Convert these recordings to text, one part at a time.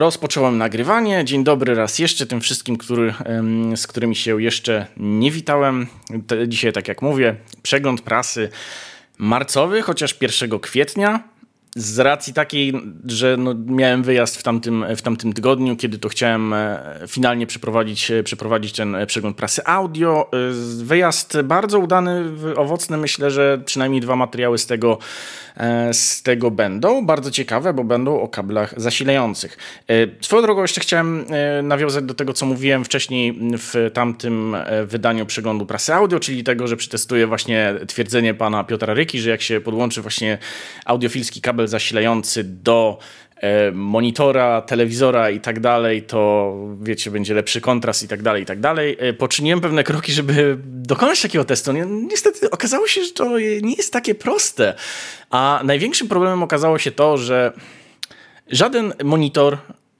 Rozpocząłem nagrywanie. Dzień dobry raz jeszcze tym wszystkim, z którymi się jeszcze nie witałem. Dzisiaj, tak jak mówię, przegląd prasy marcowy, chociaż 1 kwietnia. Z racji takiej, że miałem wyjazd w tamtym tygodniu, kiedy to chciałem finalnie przeprowadzić ten przegląd prasy audio. Wyjazd bardzo udany, owocny. Myślę, że przynajmniej 2 materiały z tego będą. Bardzo ciekawe, bo będą o kablach zasilających. Swoją drogą jeszcze chciałem nawiązać do tego, co mówiłem wcześniej w tamtym wydaniu przeglądu prasy audio, czyli tego, że przetestuję właśnie twierdzenie pana Piotra Ryki, że jak się podłączy właśnie audiofilski kabel zasilający do monitora, telewizora i tak dalej, to wiecie, będzie lepszy kontrast i tak dalej, i tak dalej. Poczyniłem pewne kroki, żeby dokonać takiego testu. Niestety okazało się, że to nie jest takie proste. A największym problemem okazało się to, że żaden monitor,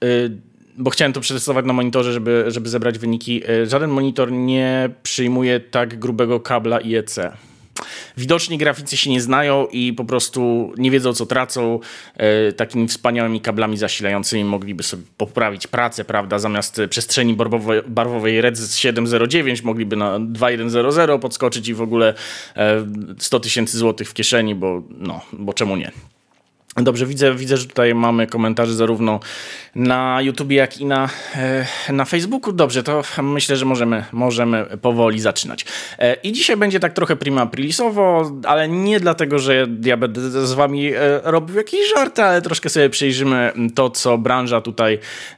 bo chciałem to przetestować na monitorze, żeby zebrać wyniki, żaden monitor nie przyjmuje tak grubego kabla IEC. Widoczni graficy się nie znają i po prostu nie wiedzą, co tracą. Takimi wspaniałymi kablami zasilającymi mogliby sobie poprawić pracę, prawda? Zamiast przestrzeni barwowej RED 709 mogliby na 2100 podskoczyć i w ogóle 100 000 złotych w kieszeni, bo czemu nie? Dobrze, widzę, że tutaj mamy komentarze zarówno na YouTubie, jak i na Facebooku. Dobrze, to myślę, że możemy powoli zaczynać. I dzisiaj będzie tak trochę prima aprilisowo, ale nie dlatego, że ja będę z wami robił jakieś żarty, ale troszkę sobie przejrzymy to, co branża tutaj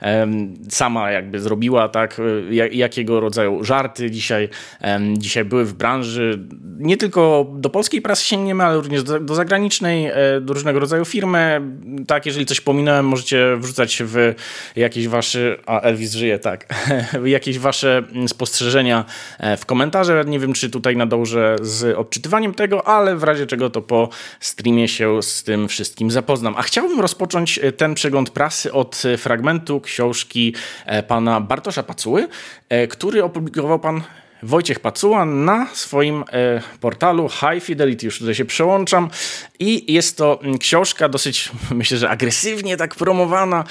sama jakby zrobiła, tak? Jakiego rodzaju żarty dzisiaj były w branży. Nie tylko do polskiej prasy sięgniemy, ale również do zagranicznej, do różnego rodzaju firm. Tak, jeżeli coś pominąłem, możecie wrzucać w jakieś wasze... A, Elvis żyje, tak. Jakieś wasze spostrzeżenia w komentarze. Nie wiem, czy tutaj nadążę z odczytywaniem tego, ale w razie czego to po streamie się z tym wszystkim zapoznam. A chciałbym rozpocząć ten przegląd prasy od fragmentu książki pana Bartosza Pacuły, który opublikował pan Wojciech Pacuła na swoim portalu High Fidelity, już tutaj się przełączam, i jest to książka dosyć, myślę, że agresywnie tak promowana.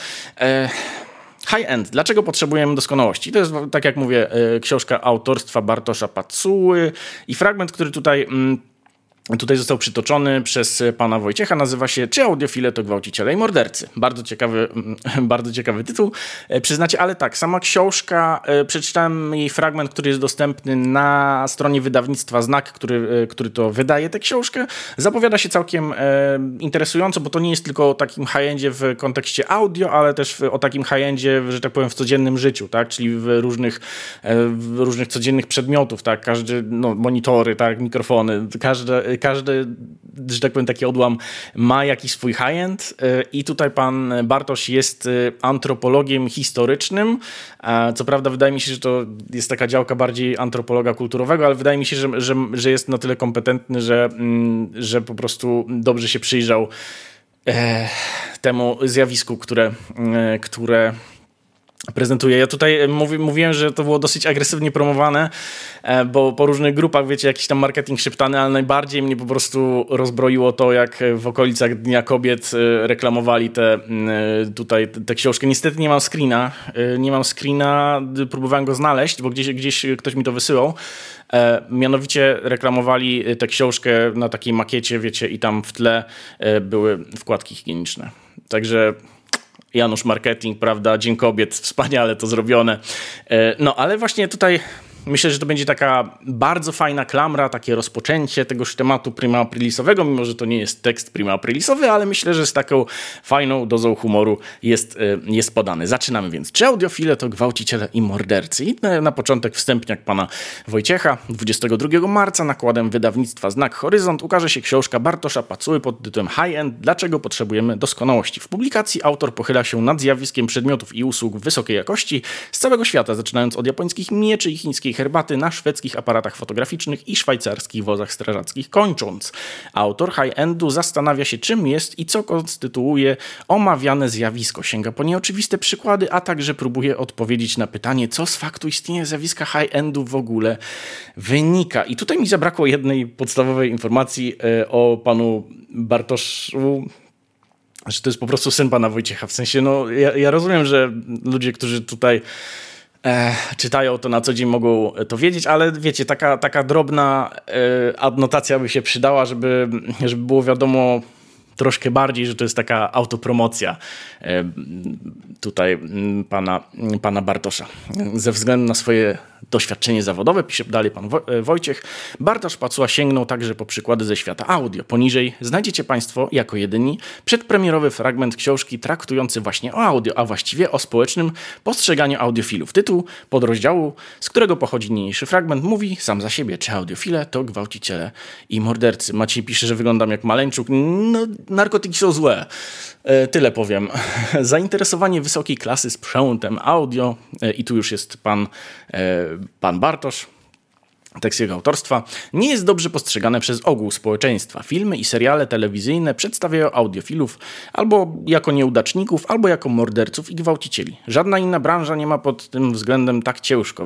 High-end. Dlaczego potrzebujemy doskonałości? To jest, tak jak mówię, książka autorstwa Bartosza Pacuły i fragment, który tutaj został przytoczony przez pana Wojciecha, nazywa się Czy audiofile to gwałciciele i mordercy? Bardzo ciekawy tytuł, przyznacie, ale tak, sama książka, przeczytałem jej fragment, który jest dostępny na stronie wydawnictwa Znak, który to wydaje tę książkę. Zapowiada się całkiem interesująco, bo to nie jest tylko o takim high-endzie w kontekście audio, ale też o takim high-endzie, że tak powiem, w codziennym życiu, tak? Czyli w różnych codziennych przedmiotów, tak? Każdy, monitory, tak? Mikrofony, każdy, że tak powiem, taki odłam ma jakiś swój high-end i tutaj pan Bartosz jest antropologiem historycznym. Co prawda wydaje mi się, że to jest taka działka bardziej antropologa kulturowego, ale wydaje mi się, że jest na tyle kompetentny, że po prostu dobrze się przyjrzał temu zjawisku, które prezentuję. Ja tutaj mówiłem, że to było dosyć agresywnie promowane, bo po różnych grupach, wiecie, jakiś tam marketing szeptany, ale najbardziej mnie po prostu rozbroiło to, jak w okolicach Dnia Kobiet reklamowali tę książkę. Niestety nie mam screena, próbowałem go znaleźć, bo gdzieś ktoś mi to wysyłał. Mianowicie reklamowali tę książkę na takiej makiecie, wiecie, i tam w tle były wkładki higieniczne. Także Janusz Marketing, prawda, Dzień Kobiet, wspaniale to zrobione. Ale właśnie tutaj myślę, że to będzie taka bardzo fajna klamra, takie rozpoczęcie tegoż tematu prima aprilisowego, mimo że to nie jest tekst prima aprilisowy, ale myślę, że z taką fajną dozą humoru jest podany. Zaczynamy więc. Czy audiofile to gwałciciele i mordercy? I na początek wstępniak pana Wojciecha. 22 marca nakładem wydawnictwa Znak Horyzont ukaże się książka Bartosza Pacuły pod tytułem High-End. Dlaczego potrzebujemy doskonałości? W publikacji autor pochyla się nad zjawiskiem przedmiotów i usług wysokiej jakości z całego świata, zaczynając od japońskich mieczy i chińskiej herbaty na szwedzkich aparatach fotograficznych i szwajcarskich wozach strażackich kończąc. Autor high-endu zastanawia się, czym jest i co konstytuuje omawiane zjawisko. Sięga po nieoczywiste przykłady, a także próbuje odpowiedzieć na pytanie, co z faktu istnienia zjawiska high-endu w ogóle wynika. I tutaj mi zabrakło jednej podstawowej informacji o panu Bartoszu. że to jest po prostu syn pana Wojciecha. W sensie, no ja rozumiem, że ludzie, którzy tutaj czytają to na co dzień, mogą to wiedzieć, ale wiecie, taka drobna adnotacja by się przydała, żeby było wiadomo troszkę bardziej, że to jest taka autopromocja tutaj pana Bartosza. Ze względu na swoje doświadczenie zawodowe, pisze dalej pan Wojciech, Bartosz Pacuła sięgnął także po przykłady ze świata audio. Poniżej znajdziecie państwo jako jedyni przedpremierowy fragment książki traktujący właśnie o audio, a właściwie o społecznym postrzeganiu audiofilów. Tytuł podrozdziału, z którego pochodzi niniejszy fragment, mówi sam za siebie, czy audiofile to gwałciciele i mordercy. Maciej pisze, że wyglądam jak Maleńczuk. No, narkotyki są złe. Tyle powiem. Zainteresowanie wysokiej klasy sprzętem audio i tu już jest pan Bartosz, tekst jego autorstwa, nie jest dobrze postrzegane przez ogół społeczeństwa. Filmy i seriale telewizyjne przedstawiają audiofilów albo jako nieudaczników, albo jako morderców i gwałcicieli. Żadna inna branża nie ma pod tym względem tak ciężko.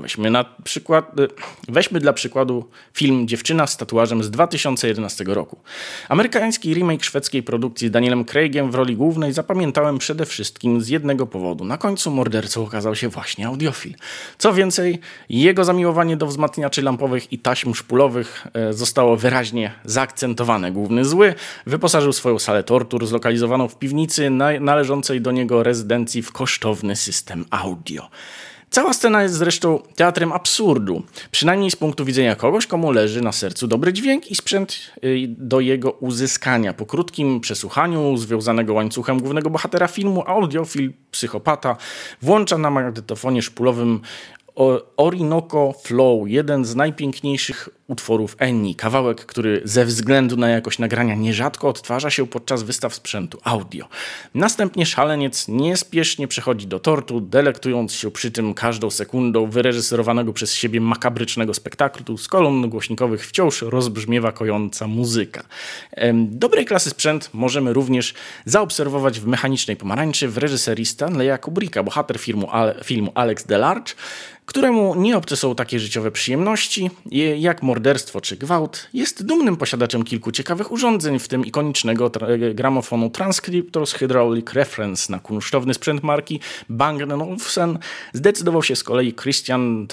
Weźmy dla przykładu film Dziewczyna z tatuażem z 2011 roku. Amerykański remake szwedzkiej produkcji z Danielem Craigiem w roli głównej zapamiętałem przede wszystkim z jednego powodu. Na końcu mordercą okazał się właśnie audiofil. Co więcej, jego zamiłowanie do wzmacniaczy lampowych i taśm szpulowych zostało wyraźnie zaakcentowane. Główny zły wyposażył swoją salę tortur zlokalizowaną w piwnicy należącej do niego rezydencji w kosztowny system audio. Cała scena jest zresztą teatrem absurdu, przynajmniej z punktu widzenia kogoś, komu leży na sercu dobry dźwięk i sprzęt do jego uzyskania. Po krótkim przesłuchaniu związanego łańcuchem głównego bohatera filmu, audiofil psychopata włącza na magnetofonie szpulowym Orinoco Flow, jeden z najpiękniejszych utworów Eni. Kawałek, który ze względu na jakość nagrania nierzadko odtwarza się podczas wystaw sprzętu audio. Następnie szaleniec niespiesznie przechodzi do tortu, delektując się przy tym każdą sekundą wyreżyserowanego przez siebie makabrycznego spektaklu. Z kolumn głośnikowych wciąż rozbrzmiewa kojąca muzyka. Dobrej klasy sprzęt możemy również zaobserwować w Mechanicznej pomarańczy w reżyserii Stanleya Kubricka, bohater filmu Alex Delarge, któremu nie obce są takie życiowe przyjemności jak morderstwo czy gwałt, jest dumnym posiadaczem kilku ciekawych urządzeń, w tym ikonicznego gramofonu Transcriptors Hydraulic Reference na kunsztowny sprzęt marki Bang & Olufsen. Zdecydował się z kolei Christian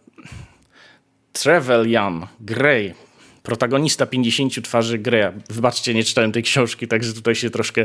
Trevelyan Gray, protagonista 50 twarzy Greya. Wybaczcie, nie czytałem tej książki, także tutaj się troszkę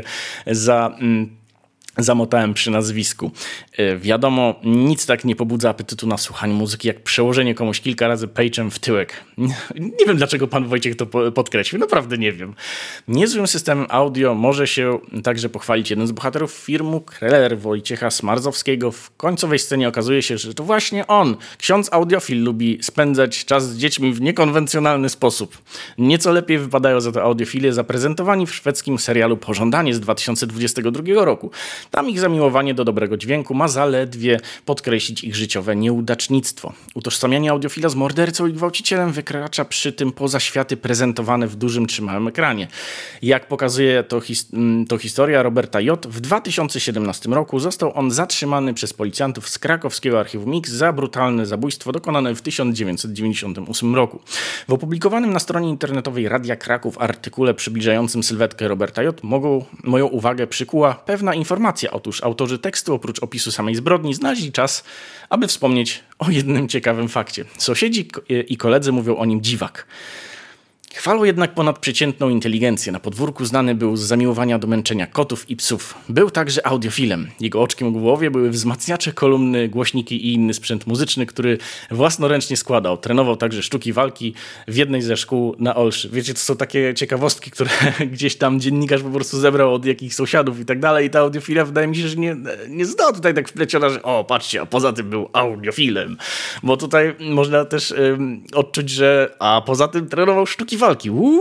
zamotałem przy nazwisku. Wiadomo, nic tak nie pobudza apetytu na słuchanie muzyki, jak przełożenie komuś kilka razy page'em w tyłek. Nie wiem, dlaczego pan Wojciech to podkreślił. Naprawdę nie wiem. Niezłym systemem audio może się także pochwalić jeden z bohaterów filmu, Kreller Wojciecha Smarzowskiego. W końcowej scenie okazuje się, że to właśnie on, ksiądz audiofil, lubi spędzać czas z dziećmi w niekonwencjonalny sposób. Nieco lepiej wypadają za to audiofile zaprezentowani w szwedzkim serialu Pożądanie z 2022 roku. Tam ich zamiłowanie do dobrego dźwięku ma zaledwie podkreślić ich życiowe nieudacznictwo. Utożsamianie audiofila z mordercą i gwałcicielem wykracza przy tym poza światy prezentowane w dużym czy małym ekranie. Jak pokazuje to historia Roberta J., w 2017 roku został on zatrzymany przez policjantów z krakowskiego archiwum Mix za brutalne zabójstwo dokonane w 1998 roku. W opublikowanym na stronie internetowej Radia Kraków artykule przybliżającym sylwetkę Roberta J. moją uwagę przykuła pewna informacja. Otóż autorzy tekstu oprócz opisu samej zbrodni znaleźli czas, aby wspomnieć o jednym ciekawym fakcie. Sąsiedzi i koledzy mówią o nim dziwak. Chwalą jednak ponadprzeciętną inteligencję. Na podwórku znany był z zamiłowania do męczenia kotów i psów. Był także audiofilem. Jego oczkiem w głowie były wzmacniacze, kolumny, głośniki i inny sprzęt muzyczny, który własnoręcznie składał. Trenował także sztuki walki w jednej ze szkół na Olszy. Wiecie, to są takie ciekawostki, które gdzieś tam dziennikarz po prostu zebrał od jakichś sąsiadów i tak dalej. I ta audiofila wydaje mi się, że nie została tutaj tak wpleciona, że o, patrzcie, a poza tym był audiofilem. Bo tutaj można też odczuć, że a poza tym trenował sztuki walki.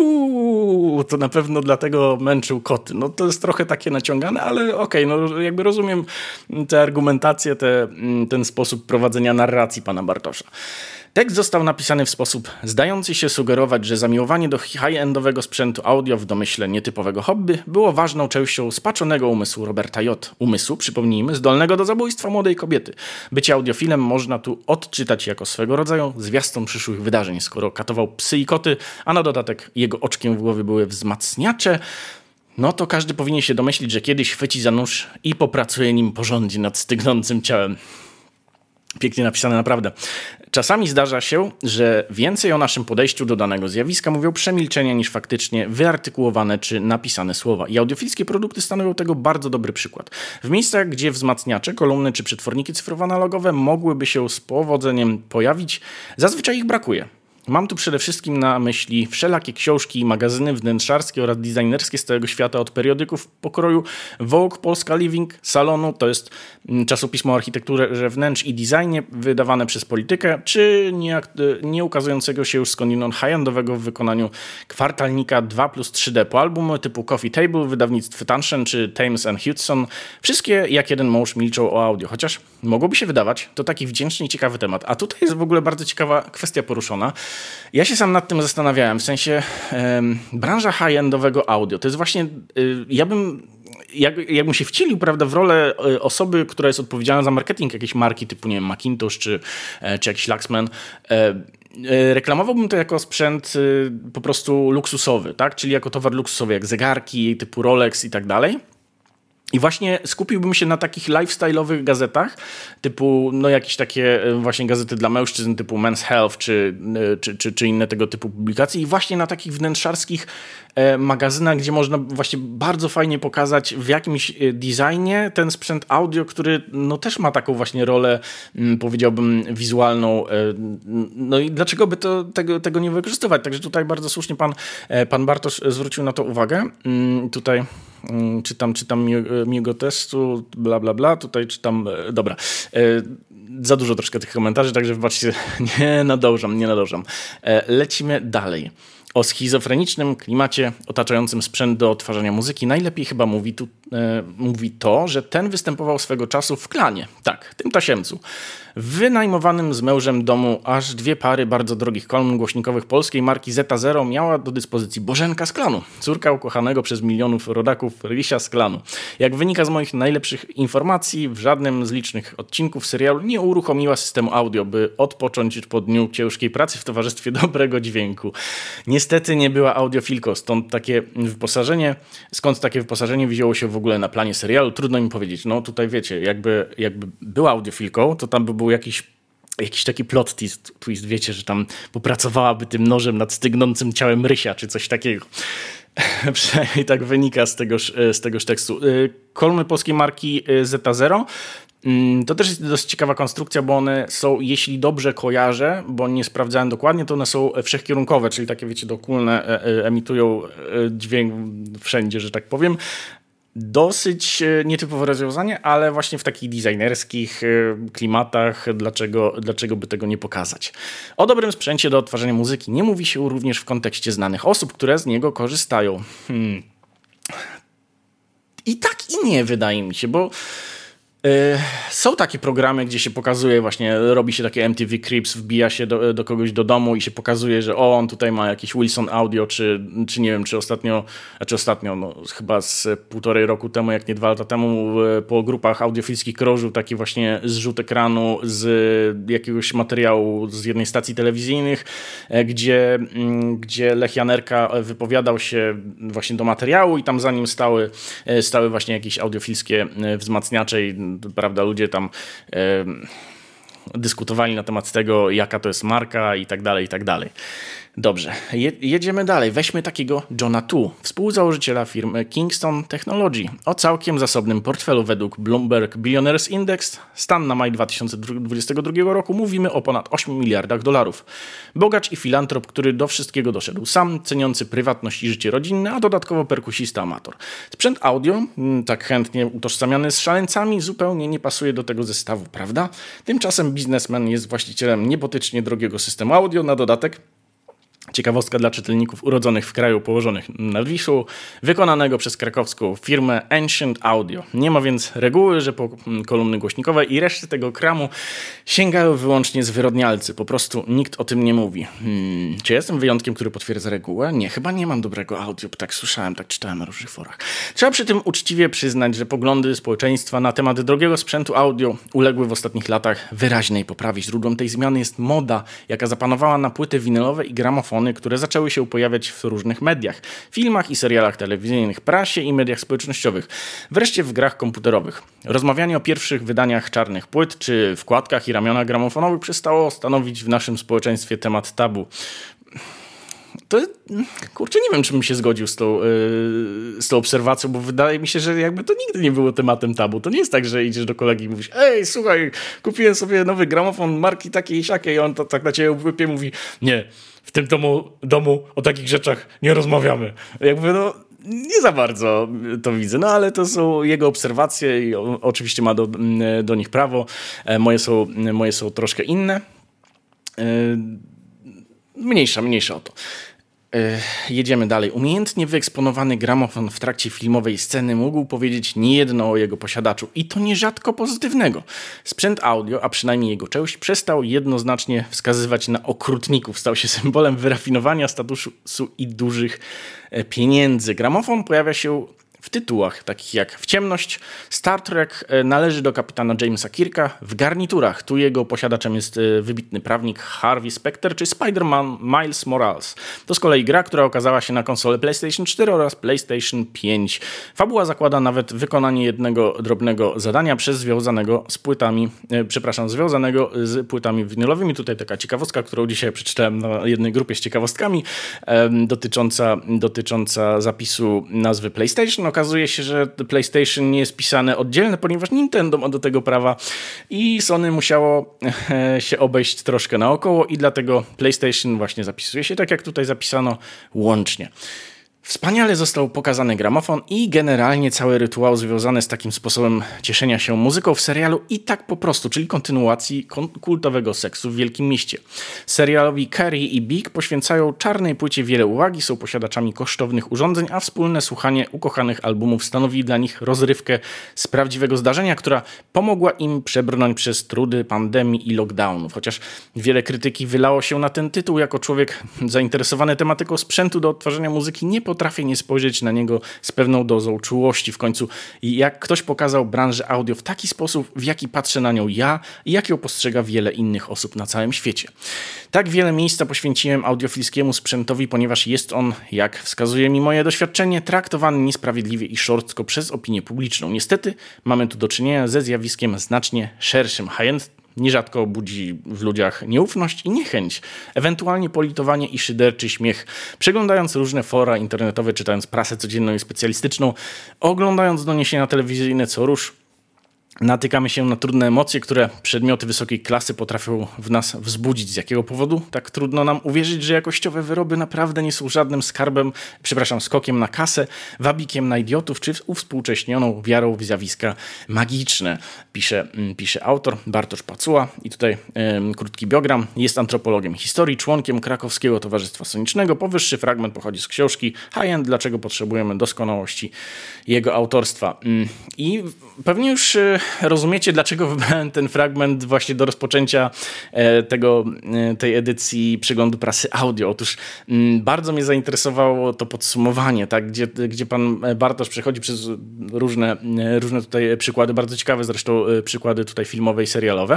To na pewno dlatego męczył koty. No to jest trochę takie naciągane, ale okej, no jakby rozumiem tę argumentację, ten sposób prowadzenia narracji pana Bartosza. Tekst został napisany w sposób zdający się sugerować, że zamiłowanie do high-endowego sprzętu audio w domyśle nietypowego hobby było ważną częścią spaczonego umysłu Roberta J. Umysłu, przypomnijmy, zdolnego do zabójstwa młodej kobiety. Bycie audiofilem można tu odczytać jako swego rodzaju zwiastun przyszłych wydarzeń. Skoro katował psy i koty, a na dodatek jego oczkiem w głowie były wzmacniacze, no to każdy powinien się domyślić, że kiedyś chwyci za nóż i popracuje nim porządnie nad stygnącym ciałem. Pięknie napisane, naprawdę. Czasami zdarza się, że więcej o naszym podejściu do danego zjawiska mówią przemilczenia niż faktycznie wyartykułowane czy napisane słowa. I audiofilskie produkty stanowią tego bardzo dobry przykład. W miejscach, gdzie wzmacniacze, kolumny czy przetworniki cyfrowo-analogowe mogłyby się z powodzeniem pojawić, zazwyczaj ich brakuje. Mam tu przede wszystkim na myśli wszelakie książki i magazyny wnętrzarskie oraz designerskie z całego świata, od periodyków pokroju Vogue, Polska Living, Salonu, to jest czasopismo o architekturze wnętrz i designie wydawane przez Politykę, czy nie ukazującego się już skądinąd high-endowego w wykonaniu kwartalnika 2+3D po albumy typu Coffee Table, wydawnictw Tanshen czy Thames & Hudson. Wszystkie jak jeden mąż milczą o audio, chociaż mogłoby się wydawać, to taki wdzięczny i ciekawy temat. A tutaj jest w ogóle bardzo ciekawa kwestia poruszona. Ja się sam nad tym zastanawiałem, w sensie branża high-endowego audio, to jest właśnie, jakbym się wcielił, prawda, w rolę osoby, która jest odpowiedzialna za marketing jakiejś marki typu, nie wiem, Macintosh czy jakiś Luxman, reklamowałbym to jako sprzęt po prostu luksusowy, tak? Czyli jako towar luksusowy, jak zegarki typu Rolex i tak dalej. I właśnie skupiłbym się na takich lifestyle'owych gazetach, typu no jakieś takie właśnie gazety dla mężczyzn typu Men's Health czy inne tego typu publikacje i właśnie na takich wnętrzarskich magazynach, gdzie można właśnie bardzo fajnie pokazać w jakimś designie ten sprzęt audio, który no też ma taką właśnie rolę, powiedziałbym, wizualną. No i dlaczego by tego nie wykorzystywać? Także tutaj bardzo słusznie pan Bartosz zwrócił na to uwagę. Tutaj czytam miłego testu, bla, bla, bla. Tutaj czytam, dobra. Za dużo troszkę tych komentarzy, także wybaczcie, nie nadążam. Lecimy dalej. O schizofrenicznym klimacie otaczającym sprzęt do odtwarzania muzyki najlepiej chyba mówi to, że ten występował swego czasu w klanie. Tak, tym tasiemcu. W wynajmowanym z mężem domu aż 2 pary bardzo drogich kolumn głośnikowych polskiej marki Zeta Zero miała do dyspozycji Bożenka z klanu, córka ukochanego przez milionów rodaków Rysia z klanu. Jak wynika z moich najlepszych informacji, w żadnym z licznych odcinków serialu nie uruchomiła systemu audio, by odpocząć po dniu ciężkiej pracy w towarzystwie dobrego dźwięku. Niestety nie była audiofilką, skąd takie wyposażenie wzięło się w ogóle na planie serialu, trudno mi powiedzieć. No tutaj wiecie, jakby była audiofilką, to tam by był jakiś taki plot twist, wiecie, że tam popracowałaby tym nożem nad stygnącym ciałem Rysia, czy coś takiego. Przynajmniej tak wynika z tegoż tekstu. Kolumny polskiej marki Zeta Zero. To też jest dosyć ciekawa konstrukcja, bo one są, jeśli dobrze kojarzę, bo nie sprawdzałem dokładnie, to one są wszechkierunkowe, czyli takie, wiecie, dokólne, emitują dźwięk wszędzie, że tak powiem. Dosyć nietypowe rozwiązanie, ale właśnie w takich designerskich klimatach dlaczego by tego nie pokazać. O dobrym sprzęcie do odtwarzania muzyki nie mówi się również w kontekście znanych osób, które z niego korzystają. I tak i nie, wydaje mi się, bo są takie programy, gdzie się pokazuje właśnie, robi się takie MTV Cribs, wbija się do kogoś do domu i się pokazuje, że on tutaj ma jakiś Wilson Audio, czy nie wiem, czy ostatnio, no chyba z 1,5 roku temu, jak nie 2 lata temu, po grupach audiofilskich krążył taki właśnie zrzut ekranu z jakiegoś materiału z jednej stacji telewizyjnych, gdzie Lech Janerka wypowiadał się właśnie do materiału i tam za nim stały właśnie jakieś audiofilskie wzmacniacze i prawda, ludzie tam dyskutowali na temat tego, jaka to jest marka i tak dalej, i tak dalej. Dobrze, jedziemy dalej. Weźmy takiego Johna Tu, współzałożyciela firmy Kingston Technology. O całkiem zasobnym portfelu według Bloomberg Billionaires Index, stan na maj 2022 roku, mówimy o ponad $8 miliardach. Bogacz i filantrop, który do wszystkiego doszedł sam, ceniący prywatność i życie rodzinne, a dodatkowo perkusista amator. Sprzęt audio, tak chętnie utożsamiany z szaleńcami, zupełnie nie pasuje do tego zestawu, prawda? Tymczasem biznesmen jest właścicielem niebotycznie drogiego systemu audio, na dodatek ciekawostka dla czytelników urodzonych w kraju położonych nad Wisłą, wykonanego przez krakowską firmę Ancient Audio. Nie ma więc reguły, że po kolumny głośnikowe i reszty tego kramu sięgają wyłącznie zwyrodnialcy. Po prostu nikt o tym nie mówi. Czy jestem wyjątkiem, który potwierdza regułę? Nie, chyba nie mam dobrego audio, bo tak słyszałem, tak czytałem na różnych forach. Trzeba przy tym uczciwie przyznać, że poglądy społeczeństwa na temat drogiego sprzętu audio uległy w ostatnich latach wyraźnej poprawie. Źródłem tej zmiany jest moda, jaka zapanowała na płyty winylowe i gramofony, gramofony, które zaczęły się pojawiać w różnych mediach, filmach i serialach telewizyjnych, prasie i mediach społecznościowych, wreszcie w grach komputerowych. Rozmawianie o pierwszych wydaniach czarnych płyt czy wkładkach i ramionach gramofonowych przestało stanowić w naszym społeczeństwie temat tabu. To, kurczę, nie wiem, czy bym się zgodził z tą obserwacją, bo wydaje mi się, że jakby to nigdy nie było tematem tabu. To nie jest tak, że idziesz do kolegi i mówisz: ej, słuchaj, kupiłem sobie nowy gramofon marki takiej i siakiej, i on to tak na ciebie wypie, mówi: nie, w tym domu o takich rzeczach nie rozmawiamy. Jakby nie za bardzo to widzę, ale to są jego obserwacje i oczywiście ma do nich prawo. Moje są troszkę inne. Mniejsza o to. Jedziemy dalej. Umiejętnie wyeksponowany gramofon w trakcie filmowej sceny mógł powiedzieć niejedno o jego posiadaczu i to nierzadko pozytywnego. Sprzęt audio, a przynajmniej jego część, przestał jednoznacznie wskazywać na okrutników. Stał się symbolem wyrafinowania statusu i dużych pieniędzy. Gramofon pojawia się w tytułach takich jak W ciemność, Star Trek należy do kapitana Jamesa Kirka, w garniturach. Tu jego posiadaczem jest wybitny prawnik Harvey Specter czy Spider-Man Miles Morales. To z kolei gra, która okazała się na konsolę PlayStation 4 oraz PlayStation 5. Fabuła zakłada nawet wykonanie jednego drobnego zadania związanego z płytami winylowymi. Tutaj taka ciekawostka, którą dzisiaj przeczytałem na jednej grupie z ciekawostkami, dotycząca zapisu nazwy PlayStation. Okazuje się, że PlayStation nie jest pisane oddzielnie, ponieważ Nintendo ma do tego prawa i Sony musiało się obejść troszkę naokoło i dlatego PlayStation właśnie zapisuje się tak, jak tutaj zapisano, łącznie. Wspaniale został pokazany gramofon i generalnie cały rytuał związany z takim sposobem cieszenia się muzyką w serialu I tak po prostu, czyli kontynuacji kultowego seksu w Wielkim Mieście. Serialowi Carrie i Big poświęcają czarnej płycie wiele uwagi, są posiadaczami kosztownych urządzeń, a wspólne słuchanie ukochanych albumów stanowi dla nich rozrywkę z prawdziwego zdarzenia, która pomogła im przebrnąć przez trudy pandemii i lockdownów. Chociaż wiele krytyki wylało się na ten tytuł, jako człowiek zainteresowany tematyką sprzętu do odtwarzania muzyki nie potrafię nie spojrzeć na niego z pewną dozą czułości. W końcu jak ktoś pokazał branżę audio w taki sposób, w jaki patrzę na nią ja i jak ją postrzega wiele innych osób na całym świecie. Tak wiele miejsca poświęciłem audiofilskiemu sprzętowi, ponieważ jest on, jak wskazuje mi moje doświadczenie, traktowany niesprawiedliwie i szorstko przez opinię publiczną. Niestety mamy tu do czynienia ze zjawiskiem znacznie szerszym. High-end nierzadko budzi w ludziach nieufność i niechęć, ewentualnie politowanie i szyderczy śmiech. Przeglądając różne fora internetowe, czytając prasę codzienną i specjalistyczną, oglądając doniesienia telewizyjne co rusz, natykamy się na trudne emocje, które przedmioty wysokiej klasy potrafią w nas wzbudzić. Z jakiego powodu tak trudno nam uwierzyć, że jakościowe wyroby naprawdę nie są żadnym skokiem na kasę, wabikiem na idiotów, czy uwspółcześnioną wiarą w zjawiska magiczne. Pisze autor Bartosz Pacuła i tutaj krótki biogram. Jest antropologiem historii, członkiem Krakowskiego Towarzystwa Sonicznego. Powyższy fragment pochodzi z książki High-end, dlaczego potrzebujemy doskonałości jego autorstwa. I pewnie już rozumiecie, dlaczego wybrałem ten fragment właśnie do rozpoczęcia tej edycji Przeglądu Prasy Audio. Otóż bardzo mnie zainteresowało to podsumowanie, tak, gdzie pan Bartosz przechodzi przez różne tutaj przykłady, bardzo ciekawe zresztą przykłady tutaj filmowe i serialowe.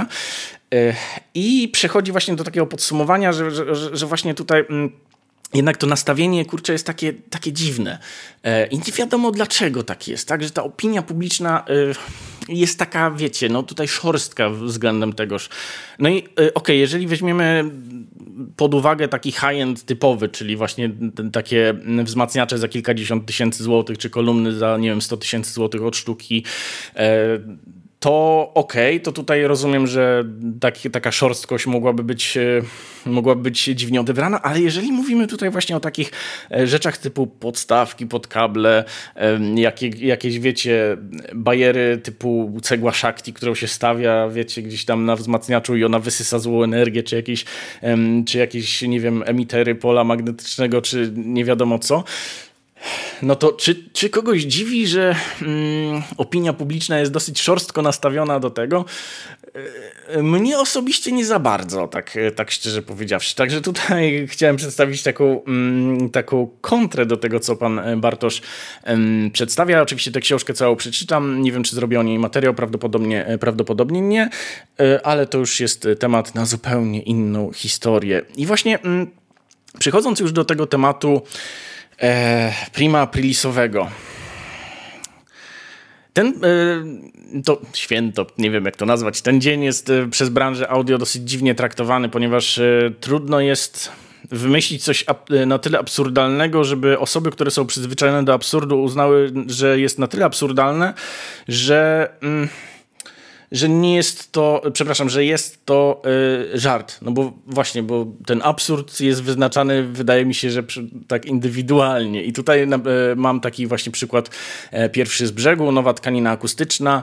I przechodzi właśnie do takiego podsumowania, że właśnie tutaj jednak to nastawienie, kurczę, jest takie dziwne. I nie wiadomo dlaczego tak jest, tak? Że ta opinia publiczna jest taka, wiecie, no tutaj szorstka względem tegoż. No i okej, jeżeli weźmiemy pod uwagę taki high-end typowy, czyli właśnie takie wzmacniacze za kilkadziesiąt tysięcy złotych, czy kolumny za, nie wiem, 100 tysięcy złotych od sztuki, to to tutaj rozumiem, że taka szorstkość mogłaby być dziwnie odebrana, ale jeżeli mówimy tutaj właśnie o takich rzeczach typu podstawki pod kable, jakieś, wiecie, bajery typu cegła Shakti, którą się stawia, wiecie, gdzieś tam na wzmacniaczu i ona wysysa złą energię, czy jakieś, nie wiem, emitery pola magnetycznego, czy nie wiadomo co, no to czy kogoś dziwi, że opinia publiczna jest dosyć szorstko nastawiona do tego? Mnie osobiście nie za bardzo, tak szczerze powiedziawszy. Także tutaj chciałem przedstawić taką kontrę do tego, co pan Bartosz przedstawia. Oczywiście tę książkę całą przeczytam. Nie wiem, czy zrobię o niej materiał, prawdopodobnie nie, ale to już jest temat na zupełnie inną historię. I właśnie Przechodząc już do tego tematu prima aprilisowego. To święto, nie wiem jak to nazwać, ten dzień jest przez branżę audio dosyć dziwnie traktowany, ponieważ trudno jest wymyślić coś na tyle absurdalnego, żeby osoby, które są przyzwyczajone do absurdu, uznały, że jest na tyle absurdalne, że nie jest to, przepraszam, że jest to żart. No bo właśnie, bo ten absurd jest wyznaczany, wydaje mi się, że tak indywidualnie. I tutaj mam taki właśnie przykład pierwszy z brzegu, nowa tkanina akustyczna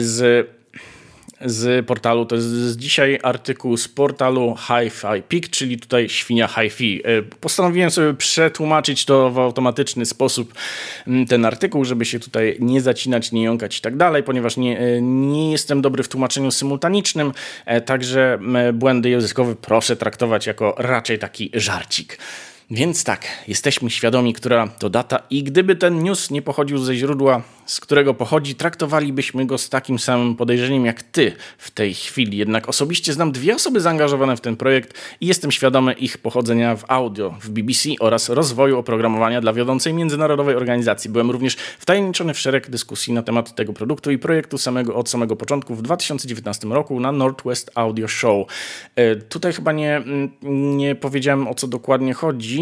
z portalu, to jest z dzisiaj artykuł z portalu Hi-Fi Peak, czyli tutaj świnia hi-fi. Postanowiłem sobie przetłumaczyć to w automatyczny sposób, ten artykuł, żeby się tutaj nie zacinać, nie jąkać i tak dalej, ponieważ nie jestem dobry w tłumaczeniu symultanicznym, także błędy językowe proszę traktować jako raczej taki żarcik. Więc tak, jesteśmy świadomi, która to data i gdyby ten news nie pochodził ze źródła, z którego pochodzi, traktowalibyśmy go z takim samym podejrzeniem jak ty w tej chwili. Jednak osobiście znam 2 osoby zaangażowane w ten projekt i jestem świadomy ich pochodzenia w audio, w BBC oraz rozwoju oprogramowania dla wiodącej międzynarodowej organizacji. Byłem również wtajemniczony w szereg dyskusji na temat tego produktu i projektu od samego początku w 2019 roku na Northwest Audio Show. Tutaj chyba nie powiedziałem, o co dokładnie chodzi.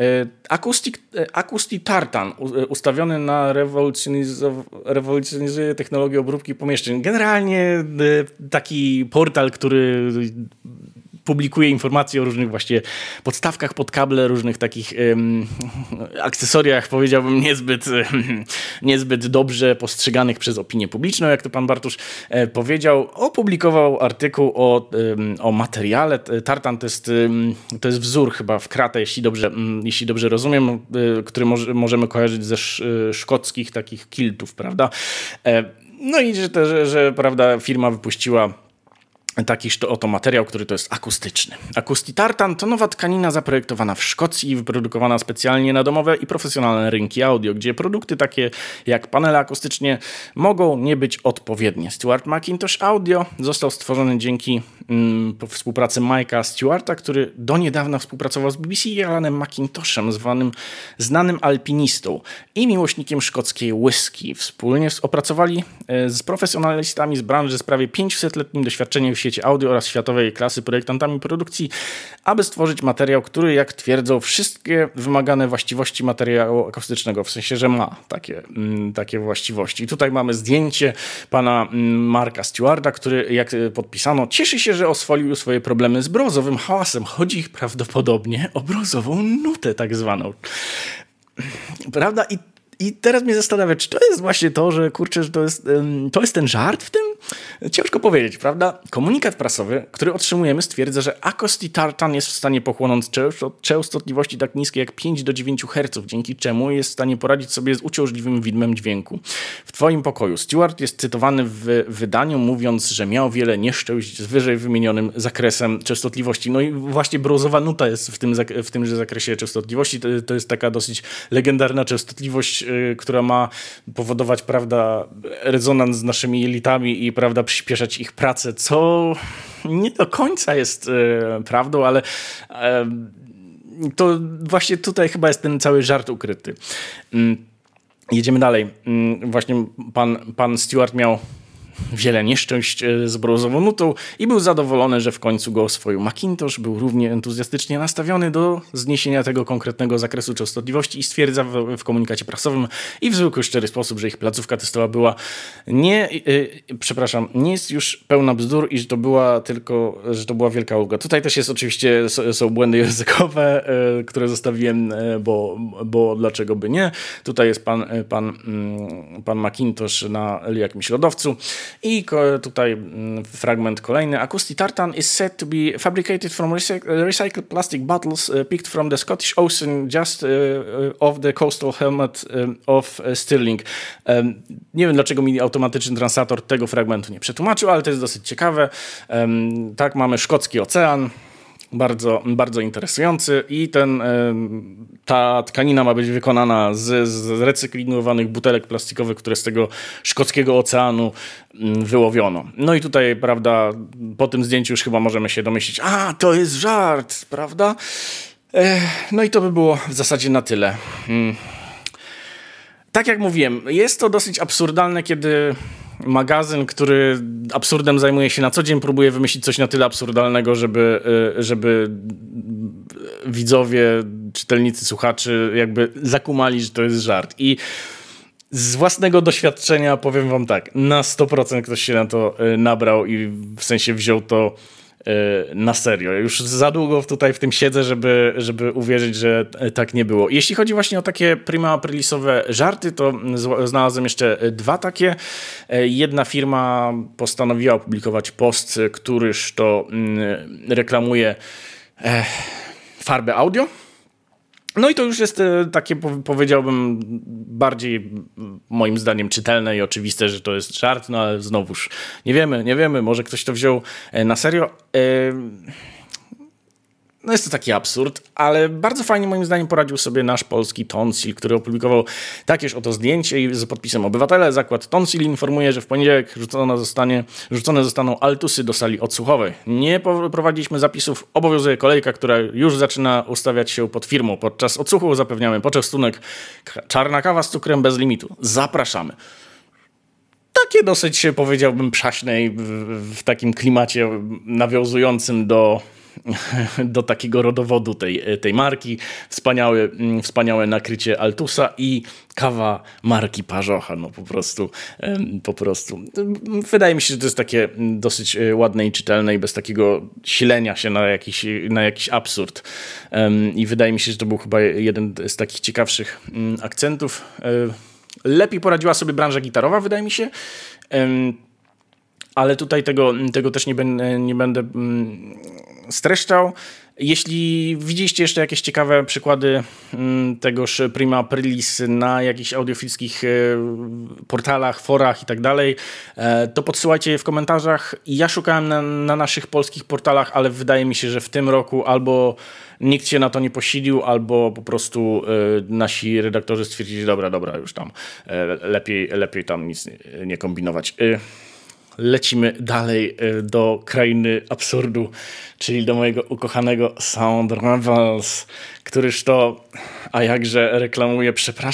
Acoustic Tartan ustawiony na rewolucjonizuje technologię obróbki pomieszczeń. Generalnie taki portal, który publikuje informacje o różnych właśnie podstawkach pod kable, różnych takich akcesoriach, powiedziałbym niezbyt dobrze postrzeganych przez opinię publiczną, jak to pan Bartusz powiedział. Opublikował artykuł o materiale. Tartan to jest wzór chyba w kratę, jeśli dobrze rozumiem, który możemy kojarzyć ze szkockich takich kiltów, prawda? No i że prawda, firma wypuściła taki oto materiał, który to jest akustyczny. Acoustic Tartan to nowa tkanina zaprojektowana w Szkocji i wyprodukowana specjalnie na domowe i profesjonalne rynki audio, gdzie produkty takie jak panele akustyczne mogą nie być odpowiednie. Stuart Macintosh Audio został stworzony dzięki współpracy Mike'a Stewarta, który do niedawna współpracował z BBC i Alanem Macintoshem, znanym alpinistą i miłośnikiem szkockiej whisky. Wspólnie opracowali z profesjonalistami z branży z prawie 500-letnim doświadczeniem w świecie audio oraz światowej klasy projektantami produkcji, aby stworzyć materiał, który, jak twierdzą, wszystkie wymagane właściwości materiału akustycznego, w sensie, że ma takie właściwości. I tutaj mamy zdjęcie pana Marka Stewarta, który, jak podpisano, cieszy się, że oswolił swoje problemy z brązowym hałasem. Chodzi prawdopodobnie o brązową nutę tak zwaną. Prawda? I teraz mnie zastanawia, czy to jest właśnie to, że kurczę, że to jest ten żart w tym? Ciężko powiedzieć, prawda? Komunikat prasowy, który otrzymujemy, stwierdza, że Acoustic Tartan jest w stanie pochłonąć częstotliwości tak niskie jak 5 do 9 Hz, dzięki czemu jest w stanie poradzić sobie z uciążliwym widmem dźwięku. W twoim pokoju Stewart jest cytowany w wydaniu, mówiąc, że miał wiele nieszczęść z wyżej wymienionym zakresem częstotliwości. No i właśnie brązowa nuta jest w tymże zakresie częstotliwości. To jest taka dosyć legendarna częstotliwość, która ma powodować, prawda, rezonans z naszymi jelitami i, prawda, przyspieszać ich pracę, co nie do końca jest prawdą, ale to właśnie tutaj chyba jest ten cały żart ukryty. Jedziemy dalej. Właśnie pan Stewart miał wiele nieszczęść z brązową nutą i był zadowolony, że w końcu go oswoił. Macintosh był równie entuzjastycznie nastawiony do zniesienia tego konkretnego zakresu częstotliwości i stwierdza w komunikacie prasowym i w zwykły, szczery sposób, że ich placówka testowa była nie jest już pełna bzdur i że to była wielka ulga. Tutaj też jest oczywiście, są błędy językowe, które zostawiłem, bo dlaczego by nie. Tutaj jest pan Macintosh na jakimś lodowcu. I tutaj fragment kolejny. Acoustic Tartan is said to be fabricated from recycled plastic bottles picked from the Scottish Ocean just off the coastal helmet of Stirling. Nie wiem, dlaczego mi automatyczny translator tego fragmentu nie przetłumaczył, ale to jest dosyć ciekawe. Tak, mamy szkocki ocean. Bardzo, bardzo interesujący i ta tkanina ma być wykonana z recyklingowanych butelek plastikowych, które z tego szkockiego oceanu wyłowiono. No i tutaj, prawda, po tym zdjęciu już chyba możemy się domyślić, to jest żart, prawda? No i to by było w zasadzie na tyle. Tak jak mówiłem, jest to dosyć absurdalne, kiedy magazyn, który absurdem zajmuje się na co dzień, próbuje wymyślić coś na tyle absurdalnego, żeby widzowie, czytelnicy, słuchacze jakby zakumali, że to jest żart. I z własnego doświadczenia powiem wam tak, na 100% ktoś się na to nabrał i w sensie wziął to na serio. Już za długo tutaj w tym siedzę, żeby uwierzyć, że tak nie było. Jeśli chodzi właśnie o takie prima aprilisowe żarty, to znalazłem jeszcze dwa takie. Jedna firma postanowiła opublikować post, któryż to reklamuje farbę audio. No i to już jest takie, powiedziałbym, bardziej moim zdaniem czytelne i oczywiste, że to jest żart, no ale znowuż nie wiemy, może ktoś to wziął na serio. No jest to taki absurd, ale bardzo fajnie moim zdaniem poradził sobie nasz polski Tonsil, który opublikował takież oto zdjęcie i z podpisem obywatele. Zakład Tonsil informuje, że w poniedziałek rzucone zostaną altusy do sali odsłuchowej. Nie prowadziliśmy zapisów, obowiązuje kolejka, która już zaczyna ustawiać się pod firmą. Podczas odsłuchu zapewniamy poczęstunek, czarna kawa z cukrem bez limitu. Zapraszamy. Takie dosyć, powiedziałbym, przaśne i w takim klimacie nawiązującym do takiego rodowodu tej marki. Wspaniałe nakrycie Altusa i kawa marki Parzocha. No po prostu. Wydaje mi się, że to jest takie dosyć ładne i czytelne i bez takiego silenia się na jakiś absurd. I wydaje mi się, że to był chyba jeden z takich ciekawszych akcentów. Lepiej poradziła sobie branża gitarowa, wydaje mi się. Ale tutaj tego też nie będę streszczał. Jeśli widzieliście jeszcze jakieś ciekawe przykłady tegoż prima aprilis na jakichś audiofilskich portalach, forach i tak dalej, to podsyłajcie je w komentarzach. Ja szukałem na naszych polskich portalach, ale wydaje mi się, że w tym roku albo nikt się na to nie posilił, albo po prostu nasi redaktorzy stwierdzili, dobra, już tam lepiej tam nic nie kombinować. Lecimy dalej do krainy absurdu, czyli do mojego ukochanego Sound Rebels, któryż to, a jakże reklamuje,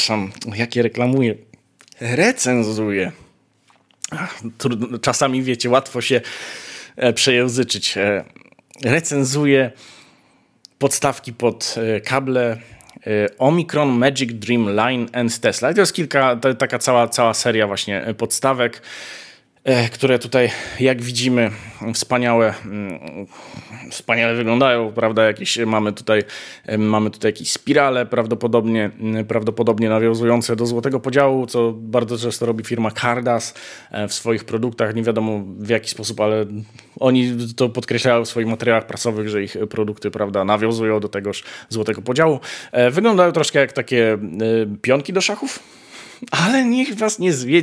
recenzuje. Czasami, wiecie, łatwo się przejęzyczyć. Recenzuje podstawki pod kable Omicron, Magic Dream Line and Tesla. I to jest taka cała seria właśnie podstawek, które tutaj, jak widzimy, wspaniale wyglądają, prawda? Mamy tutaj jakieś spirale, prawdopodobnie nawiązujące do złotego podziału, co bardzo często robi firma Cardas w swoich produktach. Nie wiadomo w jaki sposób, ale oni to podkreślają w swoich materiałach prasowych, że ich produkty, prawda, nawiązują do tegoż złotego podziału. Wyglądają troszkę jak takie pionki do szachów. Ale niech was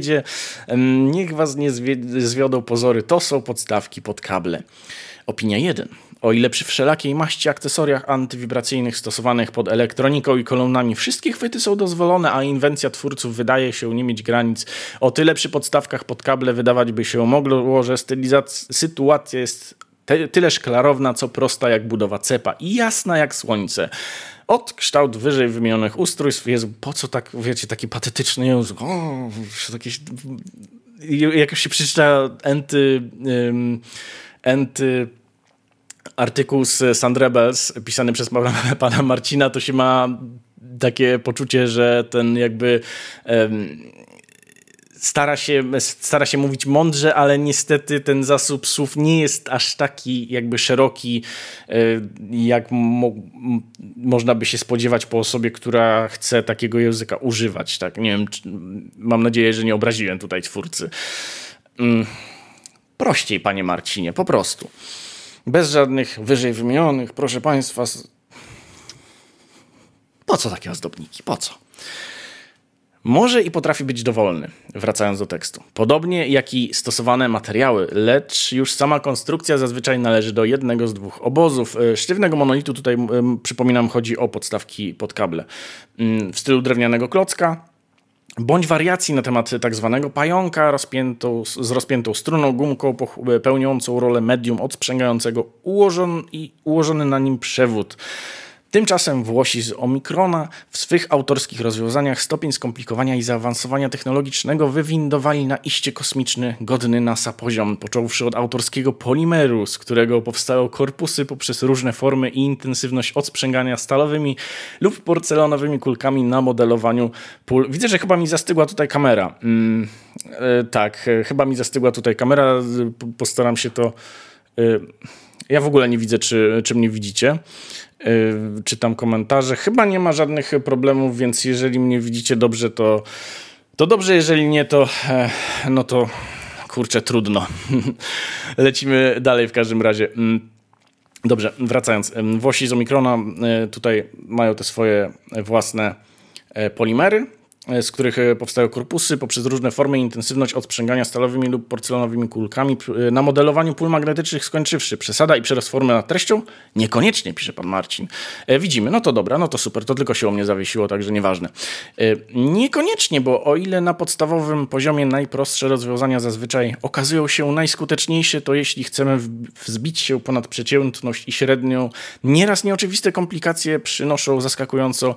nie zwiodą pozory. To są podstawki pod kable. Opinia 1. O ile przy wszelakiej maści akcesoriach antywibracyjnych stosowanych pod elektroniką i kolumnami wszystkie chwyty są dozwolone, a inwencja twórców wydaje się nie mieć granic, o tyle przy podstawkach pod kable wydawać by się mogło, że sytuacja jest tyleż klarowna, co prosta jak budowa cepa i jasna jak słońce. Od kształt wyżej wymienionych ustrojstw. Jezu, po co tak, wiecie, taki patetyczny język? Jak już się przeczyta artykuł z Sound Rebels pisany przez pana Marcina, to się ma takie poczucie, że ten jakby stara się mówić mądrze, ale niestety ten zasób słów nie jest aż taki jakby szeroki, jak można by się spodziewać po osobie, która chce takiego języka używać. Tak? Nie wiem, mam nadzieję, że nie obraziłem tutaj twórcy. Prościej, panie Marcinie, po prostu. Bez żadnych wyżej wymienionych, proszę państwa. Po co takie ozdobniki? Po co? Może i potrafi być dowolny, wracając do tekstu. Podobnie jak i stosowane materiały, lecz już sama konstrukcja zazwyczaj należy do jednego z dwóch obozów. Sztywnego monolitu tutaj, przypominam, chodzi o podstawki pod kable. W stylu drewnianego klocka, bądź wariacji na temat tak zwanego pająka z rozpiętą struną, gumką pełniącą rolę medium odsprzęgającego ułożony na nim przewód. Tymczasem Włosi z Omikrona w swych autorskich rozwiązaniach stopień skomplikowania i zaawansowania technologicznego wywindowali na iście kosmiczny, godny NASA poziom, począwszy od autorskiego polimeru, z którego powstały korpusy poprzez różne formy i intensywność odsprzęgania stalowymi lub porcelanowymi kulkami na modelowaniu pól. Widzę, że chyba mi zastygła tutaj kamera. Tak, chyba mi zastygła tutaj kamera. Postaram się to... Ja w ogóle nie widzę, czy mnie widzicie. Czytam komentarze. Chyba nie ma żadnych problemów, więc jeżeli mnie widzicie dobrze, to dobrze. Jeżeli nie, to no to kurczę, trudno. Lecimy dalej w każdym razie. Dobrze, wracając. Włosi z Omikrona tutaj mają te swoje własne polimery, z których powstają korpusy poprzez różne formy i intensywność odsprzęgania stalowymi lub porcelanowymi kulkami na modelowaniu pól magnetycznych skończywszy. Przesada i przerost formy nad treścią? Niekoniecznie, pisze pan Marcin. Widzimy, no to dobra, no to super, to tylko się o mnie zawiesiło, także nieważne. Niekoniecznie, bo o ile na podstawowym poziomie najprostsze rozwiązania zazwyczaj okazują się najskuteczniejsze, to jeśli chcemy wzbić się ponad przeciętność i średnią, nieraz nieoczywiste komplikacje przynoszą zaskakująco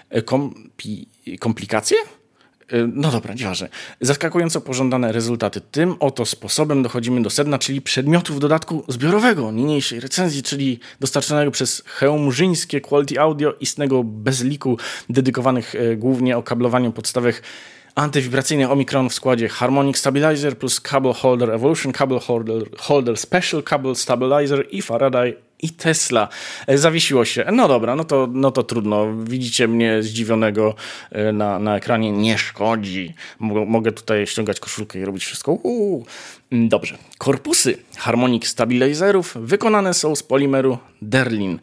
komplikacje? No dobra, nieważne. Zaskakująco pożądane rezultaty. Tym oto sposobem dochodzimy do sedna, czyli przedmiotów dodatku zbiorowego niniejszej recenzji, czyli dostarczonego przez chełmżyńskie Quality Audio, istnego bezliku dedykowanych głównie okablowaniu podstawowych antywibracyjnych Omikron w składzie Harmonic Stabilizer plus Cable Holder Evolution, Cable Holder Special, Cable Stabilizer i Faraday i Tesla. Zawiesiło się. No dobra, no to trudno. Widzicie mnie zdziwionego na ekranie. Nie szkodzi. Mogę tutaj ściągać koszulkę i robić wszystko. Dobrze. Korpusy Harmonic Stabilizerów wykonane są z polimeru Derlin,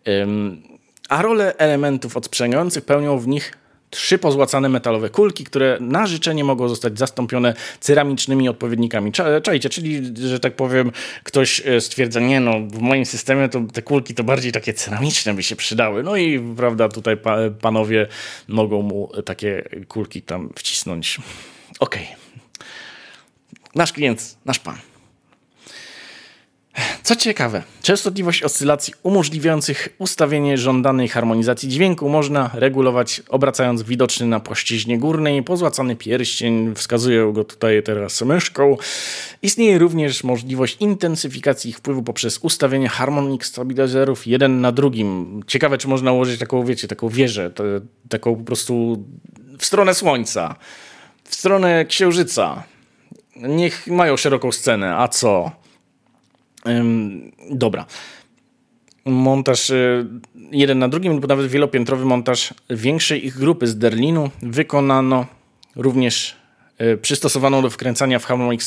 a rolę elementów odsprzęgających pełnią w nich 3 pozłacane metalowe kulki, które na życzenie mogą zostać zastąpione ceramicznymi odpowiednikami. Czajcie, czyli, że tak powiem, ktoś stwierdza, nie no, w moim systemie to te kulki to bardziej takie ceramiczne by się przydały. No i prawda, tutaj panowie mogą mu takie kulki tam wcisnąć. Okej. Nasz klient, nasz pan. Co ciekawe, częstotliwość oscylacji umożliwiających ustawienie żądanej harmonizacji dźwięku można regulować obracając widoczny na płaszczyźnie górnej pozłacany pierścień, wskazuję go tutaj teraz myszką. Istnieje również możliwość intensyfikacji ich wpływu poprzez ustawienie harmonic stabilizerów jeden na drugim. Ciekawe, czy można ułożyć taką, wiecie, taką wieżę, taką po prostu w stronę słońca, w stronę księżyca. Niech mają szeroką scenę, a co? Dobra. Montaż jeden na drugim lub nawet wielopiętrowy montaż większej ich grupy z Derlinu wykonano również przystosowaną do wkręcania w Harmonic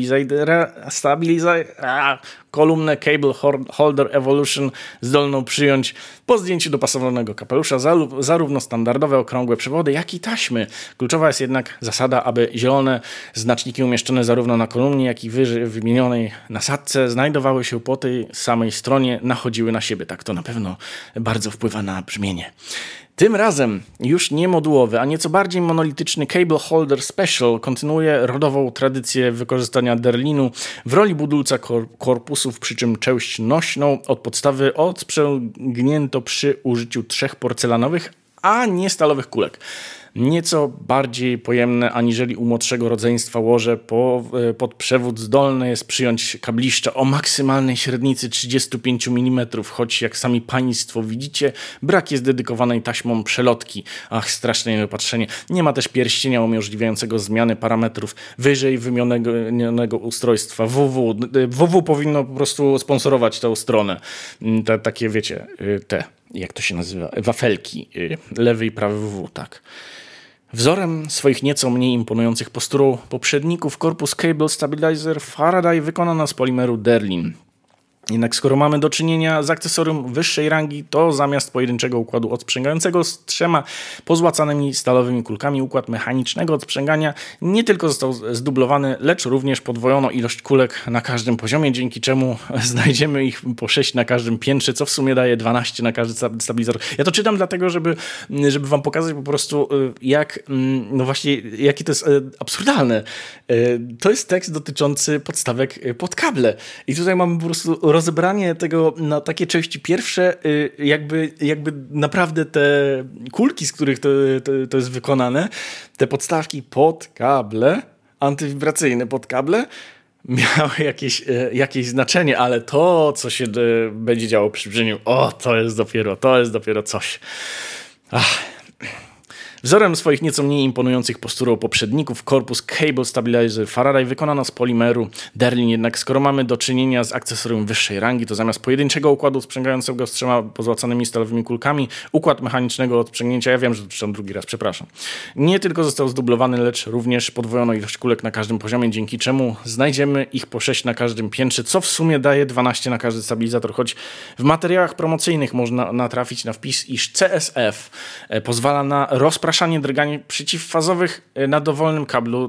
Stabilizer kolumnę Cable Holder Evolution zdolną przyjąć po zdjęciu dopasowanego kapelusza zarówno standardowe okrągłe przewody, jak i taśmy. Kluczowa jest jednak zasada, aby zielone znaczniki umieszczone zarówno na kolumnie, jak i wyżej wymienionej nasadce znajdowały się po tej samej stronie, nachodziły na siebie. Tak, to na pewno bardzo wpływa na brzmienie. Tym razem już nie modułowy, a nieco bardziej monolityczny Cable Holder Special kontynuuje rodową tradycję wykorzystania Derlinu w roli budulca korpusów, przy czym część nośną od podstawy odsprzęgnięto przy użyciu 3 porcelanowych, a nie stalowych kulek. Nieco bardziej pojemne aniżeli u młodszego rodzeństwa łoże pod przewód zdolne jest przyjąć kabliszcza o maksymalnej średnicy 35 mm, choć jak sami państwo widzicie, brak jest dedykowanej taśmą przelotki. Ach, straszne niedopatrzenie. Nie ma też pierścienia umożliwiającego zmiany parametrów wyżej wymienionego ustrojstwa WW. WW powinno po prostu sponsorować tę stronę. Takie, wiecie, jak to się nazywa? Wafelki. Lewy i prawy WW, tak. Wzorem swoich nieco mniej imponujących posturą poprzedników korpus Cable Stabilizer Faraday wykonano z polimeru Derlin. Jednak skoro mamy do czynienia z akcesorium wyższej rangi, to zamiast pojedynczego układu odsprzęgającego z 3 pozłacanymi stalowymi kulkami układ mechanicznego odsprzęgania nie tylko został zdublowany, lecz również podwojono ilość kulek na każdym poziomie, dzięki czemu znajdziemy ich po 6 na każdym piętrze, co w sumie daje 12 na każdy stabilizator. Ja to czytam dlatego, żeby wam pokazać po prostu no właśnie, jakie to jest absurdalne. To jest tekst dotyczący podstawek pod kable. I tutaj mamy po prostu rozebranie tego na takie części pierwsze, jakby naprawdę te kulki, z których to jest wykonane, te podstawki pod kable, antywibracyjne pod kable, miały jakieś znaczenie, ale to, co się będzie działo przy brzmieniu, to jest dopiero coś. Wzorem swoich nieco mniej imponujących posturą poprzedników korpus Cable Stabilizer Faraday wykonano z polimeru Derlin, jednak skoro mamy do czynienia z akcesorium wyższej rangi, to zamiast pojedynczego układu sprzęgającego z 3 pozłacanymi stalowymi kulkami, układ mechanicznego odprzęgnięcia, ja wiem, że to czytam drugi raz, przepraszam, nie tylko został zdublowany, lecz również podwojono ilość kulek na każdym poziomie, dzięki czemu znajdziemy ich po 6 na każdym piętrze, co w sumie daje 12 na każdy stabilizator, choć w materiałach promocyjnych można natrafić na wpis, iż CSF pozwala na rozpraszanie drgań przeciwfazowych na dowolnym kablu.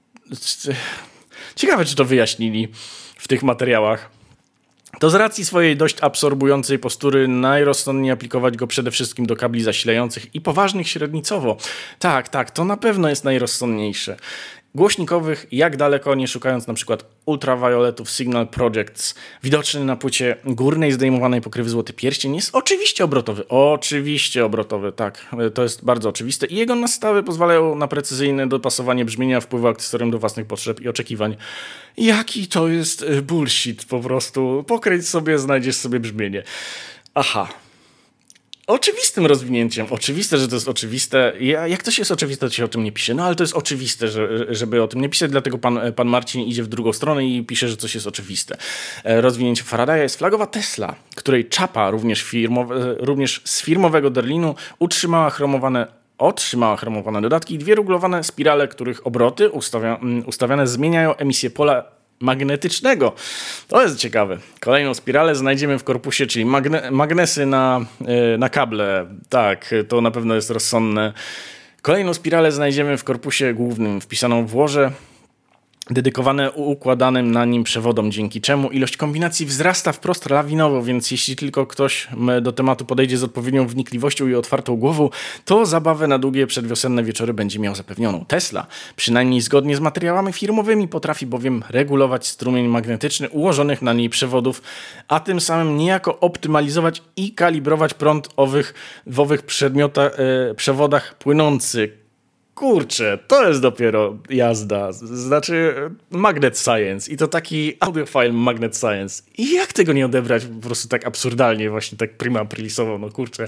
Ciekawe, czy to wyjaśnili w tych materiałach. To z racji swojej dość absorbującej postury najrozsądniej aplikować go przede wszystkim do kabli zasilających i poważnych średnicowo. Tak, to na pewno jest najrozsądniejsze. Głośnikowych, jak daleko, nie szukając na przykład ultravioletów Signal Projects. Widoczny na płycie górnej zdejmowanej pokrywy złoty pierścień jest oczywiście obrotowy. Oczywiście obrotowy, tak. To jest bardzo oczywiste. I jego nastawy pozwalają na precyzyjne dopasowanie brzmienia, wpływu akcesorium do własnych potrzeb i oczekiwań. Jaki to jest bullshit po prostu. Pokręć sobie, znajdziesz sobie brzmienie. Aha. Oczywistym rozwinięciem. Oczywiste, że to jest oczywiste. Jak coś jest oczywiste, to się o tym nie pisze. No ale to jest oczywiste, żeby o tym nie pisać, dlatego pan Marcin idzie w drugą stronę i pisze, że coś jest oczywiste. Rozwinięcie Faradaya jest flagowa Tesla, której czapa również z firmowego Derlinu otrzymała chromowane dodatki i 2 rugowane spirale, których obroty ustawiane zmieniają emisję pola magnetycznego. To jest ciekawe. Kolejną spiralę znajdziemy w korpusie, czyli magnesy na kable. Tak, to na pewno jest rozsądne. Kolejną spiralę znajdziemy w korpusie głównym, wpisaną w łoże, dedykowane układanym na nim przewodom, dzięki czemu ilość kombinacji wzrasta wprost lawinowo, więc jeśli tylko ktoś do tematu podejdzie z odpowiednią wnikliwością i otwartą głową, to zabawę na długie przedwiosenne wieczory będzie miał zapewnioną. Tesla, przynajmniej zgodnie z materiałami firmowymi, potrafi bowiem regulować strumień magnetyczny ułożonych na niej przewodów, a tym samym niejako optymalizować i kalibrować prąd w owych przewodach płynący. Kurczę, to jest dopiero jazda. Znaczy magnet science i to taki audiophile magnet science. I jak tego nie odebrać po prostu tak absurdalnie, właśnie tak prima aprilisowo, no kurczę.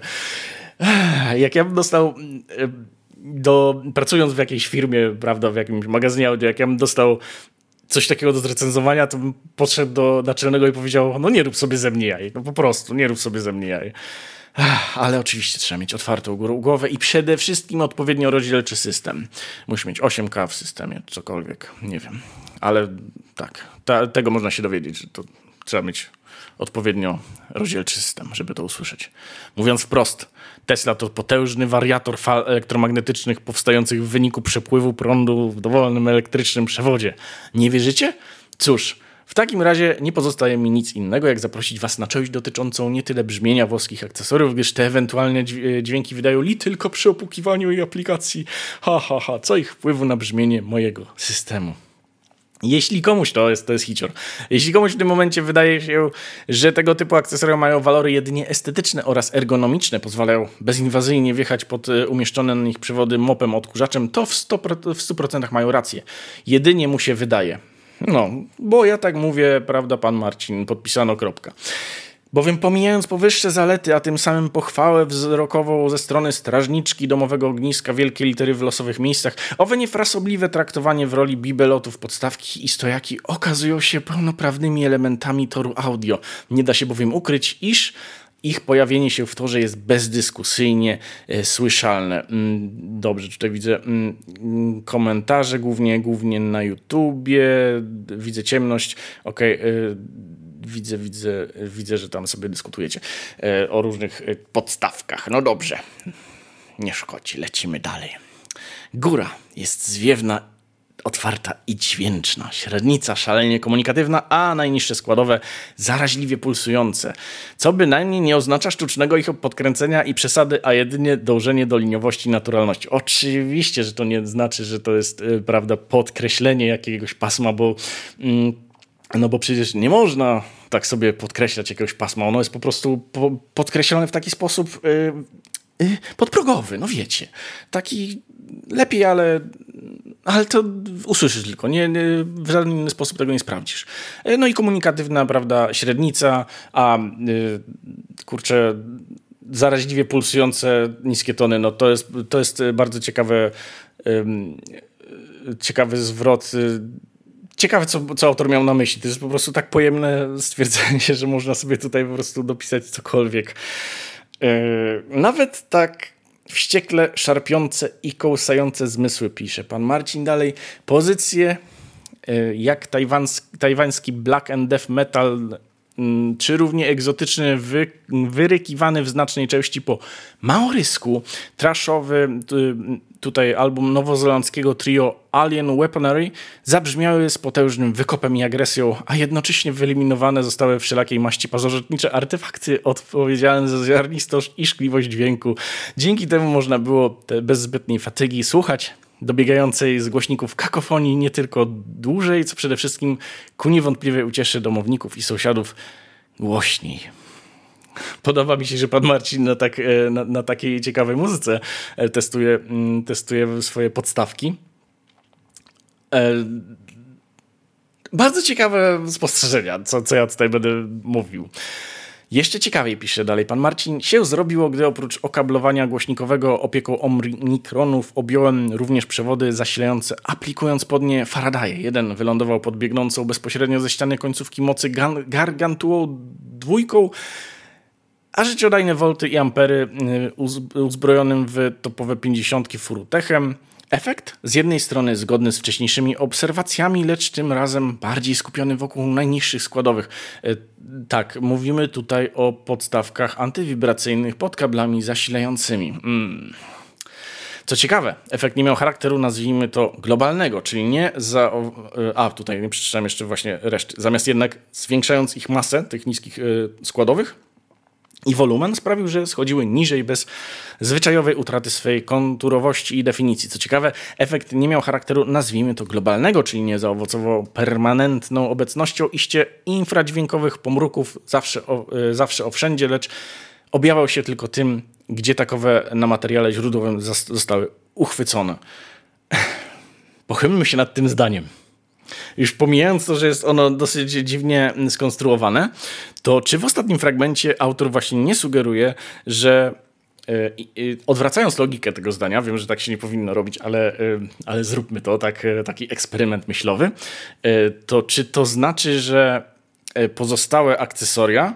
Jak ja bym dostał pracując w jakiejś firmie, prawda, w jakimś magazynie audio, jak ja bym dostał coś takiego do zrecenzowania, to bym podszedł do naczelnego i powiedział, no nie rób sobie ze mnie jaj, no po prostu, nie rób sobie ze mnie jaj. Ale oczywiście trzeba mieć otwartą głowę i przede wszystkim odpowiednio rozdzielczy system. Musi mieć 8K w systemie, cokolwiek, nie wiem. Ale tak, tego można się dowiedzieć, że to trzeba mieć odpowiednio rozdzielczy system, żeby to usłyszeć. Mówiąc wprost, Tesla to potężny wariator fal elektromagnetycznych powstających w wyniku przepływu prądu w dowolnym elektrycznym przewodzie. Nie wierzycie? Cóż, w takim razie nie pozostaje mi nic innego, jak zaprosić was na część dotyczącą nie tyle brzmienia włoskich akcesoriów, gdyż te ewentualne dźwięki wydają li tylko przy opukiwaniu i aplikacji. Co ich wpływu na brzmienie mojego systemu. Jeśli komuś to jest hicior. Jeśli komuś w tym momencie wydaje się, że tego typu akcesoria mają walory jedynie estetyczne oraz ergonomiczne, pozwalają bezinwazyjnie wjechać pod umieszczone na nich przewody mopem odkurzaczem, to w 100% mają rację. Jedynie mu się wydaje. No, bo ja tak mówię, prawda, pan Marcin, podpisano, kropka. Bowiem pomijając powyższe zalety, a tym samym pochwałę wzrokową ze strony strażniczki domowego ogniska, wielkie litery w losowych miejscach, owe niefrasobliwe traktowanie w roli bibelotów, podstawki i stojaki okazują się pełnoprawnymi elementami toru audio. Nie da się bowiem ukryć, iż ich pojawienie się w torze jest bezdyskusyjnie słyszalne. Dobrze, tutaj widzę komentarze, głównie na YouTubie. Widzę ciemność. Okej, widzę, że tam sobie dyskutujecie o różnych podstawkach. No dobrze, nie szkodzi, lecimy dalej. Góra jest zwiewna, otwarta i dźwięczna. Średnica szalenie komunikatywna, a najniższe składowe zaraźliwie pulsujące. Co bynajmniej nie oznacza sztucznego ich podkręcenia i przesady, a jedynie dążenie do liniowości i naturalności. Oczywiście, że to nie znaczy, że to jest podkreślenie jakiegoś pasma, bo przecież nie można tak sobie podkreślać jakiegoś pasma. Ono jest po prostu podkreślone w taki sposób podprogowy, no wiecie. Taki lepiej, ale to usłyszysz tylko. W żaden inny sposób tego nie sprawdzisz. No i komunikatywna, prawda, średnica, a kurczę, zaraźliwie pulsujące niskie tony, no to jest bardzo ciekawy zwrot. Ciekawe, co autor miał na myśli. To jest po prostu tak pojemne stwierdzenie, że można sobie tutaj po prostu dopisać cokolwiek. Nawet tak wściekle szarpiące i kołysające zmysły, pisze pan Marcin dalej. Pozycje jak tajwański black and death metal, czy równie egzotyczny, wyrykiwany w znacznej części po maorysku, trashowy, tutaj album nowozelandzkiego trio Alien Weaponry, zabrzmiały z potężnym wykopem i agresją, a jednocześnie wyeliminowane zostały wszelakiej maści pasożytnicze artefakty odpowiedzialne za ziarnistość i szkliwość dźwięku. Dzięki temu można było bez zbytniej fatygi słuchać dobiegającej z głośników kakofonii nie tylko dłużej, co przede wszystkim ku niewątpliwej ucieszy domowników i sąsiadów głośniej. Podoba mi się, że pan Marcin na takiej ciekawej muzyce testuje swoje podstawki. Bardzo ciekawe spostrzeżenia, co ja tutaj będę mówił. Jeszcze ciekawiej, pisze dalej pan Marcin, się zrobiło, gdy oprócz okablowania głośnikowego opieką omikronów objąłem również przewody zasilające, aplikując pod nie Faradaye. Jeden wylądował pod biegnącą bezpośrednio ze ściany końcówki mocy gargantuą dwójką, a życiodajne wolty i ampery uzbrojonym w topowe 50 Furutechem. Efekt? Z jednej strony zgodny z wcześniejszymi obserwacjami, lecz tym razem bardziej skupiony wokół najniższych składowych. Tak, mówimy tutaj o podstawkach antywibracyjnych pod kablami zasilającymi. Co ciekawe, efekt nie miał charakteru, nazwijmy to, globalnego, czyli nie tutaj nie przeczytałem jeszcze właśnie reszty. Zamiast jednak zwiększając ich masę, tych niskich składowych, i wolumen, sprawił, że schodziły niżej bez zwyczajowej utraty swojej konturowości i definicji. Co ciekawe, efekt nie miał charakteru, nazwijmy to, globalnego, czyli nie zaowocował permanentną obecnością iście infradźwiękowych pomruków zawsze o wszędzie, lecz objawiał się tylko tym, gdzie takowe na materiale źródłowym zostały uchwycone. Pochylmy się nad tym zdaniem. Już pomijając to, że jest ono dosyć dziwnie skonstruowane, to czy w ostatnim fragmencie autor właśnie nie sugeruje, że odwracając logikę tego zdania, wiem, że tak się nie powinno robić, ale zróbmy to, taki eksperyment myślowy, to czy to znaczy, że pozostałe akcesoria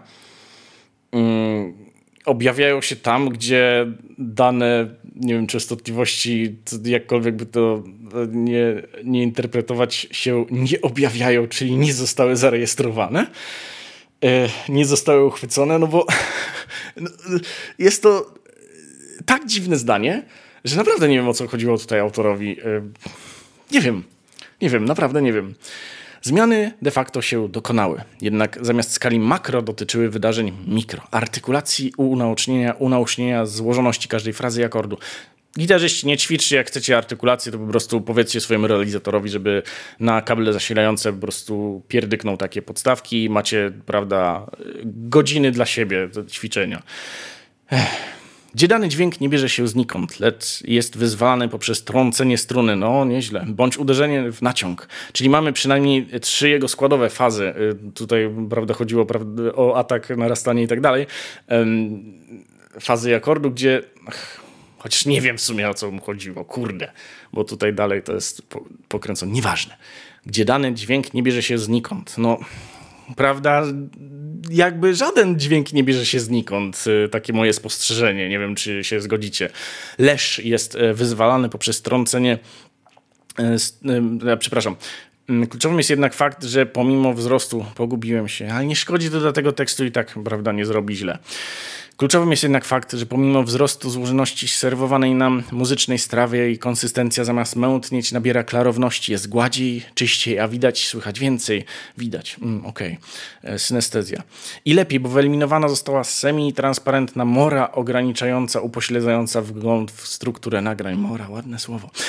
objawiają się tam, gdzie dane, nie wiem, częstotliwości, jakkolwiek by to nie interpretować, się nie objawiają, czyli nie zostały zarejestrowane, nie zostały uchwycone, no bo jest to tak dziwne zdanie, że naprawdę nie wiem, o co chodziło tutaj autorowi. Nie wiem, naprawdę nie wiem. Zmiany de facto się dokonały, jednak zamiast skali makro dotyczyły wydarzeń mikro, artykulacji, unaucznienia złożoności każdej frazy i akordu. Gitarzyści, nie ćwiczcie, jak chcecie artykulację, to po prostu powiedzcie swojemu realizatorowi, żeby na kable zasilające po prostu pierdyknął takie podstawki i macie, prawda, godziny dla siebie do ćwiczenia. Gdzie dany dźwięk nie bierze się znikąd, lecz jest wyzwalany poprzez trącenie struny, no nieźle, bądź uderzenie w naciąg. Czyli mamy przynajmniej 3 jego składowe fazy. Tutaj, prawda, chodziło o atak, narastanie i tak dalej. Fazy akordu, gdzie... Chociaż nie wiem w sumie, o co mu chodziło, kurde, bo tutaj dalej to jest pokręcone. Nieważne. Gdzie dany dźwięk nie bierze się znikąd. No, prawda, jakby żaden dźwięk nie bierze się znikąd. Takie moje spostrzeżenie. Nie wiem, czy się zgodzicie. Lesz jest wyzwalany poprzez trącenie... Przepraszam. Kluczowym jest jednak fakt, że pomimo wzrostu pogubiłem się, ale nie szkodzi to dla tego tekstu i tak, prawda, nie zrobi źle. Kluczowym jest jednak fakt, że pomimo wzrostu złożoności serwowanej nam muzycznej strawy, jej konsystencja zamiast mętnieć nabiera klarowności, jest gładziej, czyściej, a widać, słychać więcej. Widać, okej. Synestezja. I lepiej, bo wyeliminowana została semi-transparentna mora ograniczająca, upośledzająca wgląd w strukturę nagrań. Mora, ładne słowo.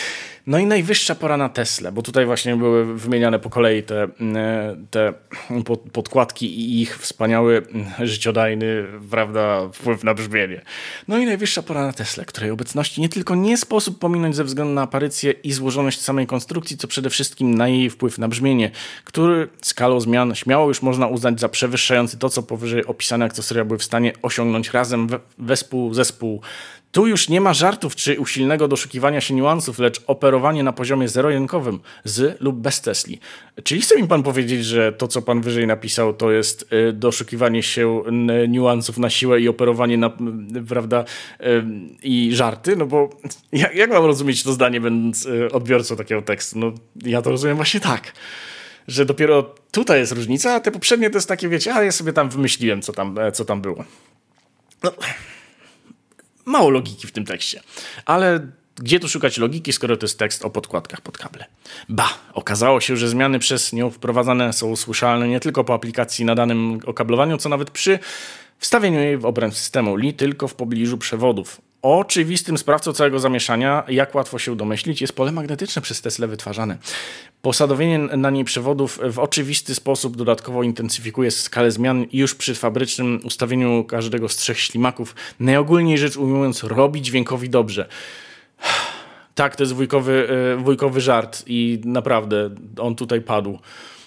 No i najwyższa pora na Teslę, bo tutaj właśnie były wymieniane po kolei te podkładki i ich wspaniały, życiodajny, prawda, wpływ na brzmienie. No i najwyższa pora na Teslę, której obecności nie tylko nie sposób pominąć ze względu na aparycję i złożoność samej konstrukcji, co przede wszystkim na jej wpływ na brzmienie, który skalą zmian śmiało już można uznać za przewyższający to, co powyżej opisane akcesoria były w stanie osiągnąć razem zespół. Tu już nie ma żartów czy usilnego doszukiwania się niuansów, lecz operowanie na poziomie zero-jedynkowym z lub bez Tesli. Czyli chce mi pan powiedzieć, że to, co pan wyżej napisał, to jest doszukiwanie się niuansów na siłę i operowanie na, prawda, i żarty? No bo jak mam rozumieć to zdanie, będąc odbiorcą takiego tekstu? No ja to rozumiem właśnie tak, że dopiero tutaj jest różnica, a te poprzednie to jest takie, wiecie, a ja sobie tam wymyśliłem, co tam było. No, mało logiki w tym tekście. Ale gdzie tu szukać logiki, skoro to jest tekst o podkładkach pod kable? Okazało się, że zmiany przez nią wprowadzane są słyszalne nie tylko po aplikacji na danym okablowaniu, co nawet przy wstawieniu jej w obręb systemu, nie tylko w pobliżu przewodów. Oczywistym sprawcą całego zamieszania, jak łatwo się domyślić, jest pole magnetyczne przez Teslę wytwarzane. Posadowienie na niej przewodów w oczywisty sposób dodatkowo intensyfikuje skalę zmian i już przy fabrycznym ustawieniu każdego z 3 ślimaków, najogólniej rzecz ujmując, robi dźwiękowi dobrze. Tak, to jest wujkowy żart i naprawdę on tutaj padł.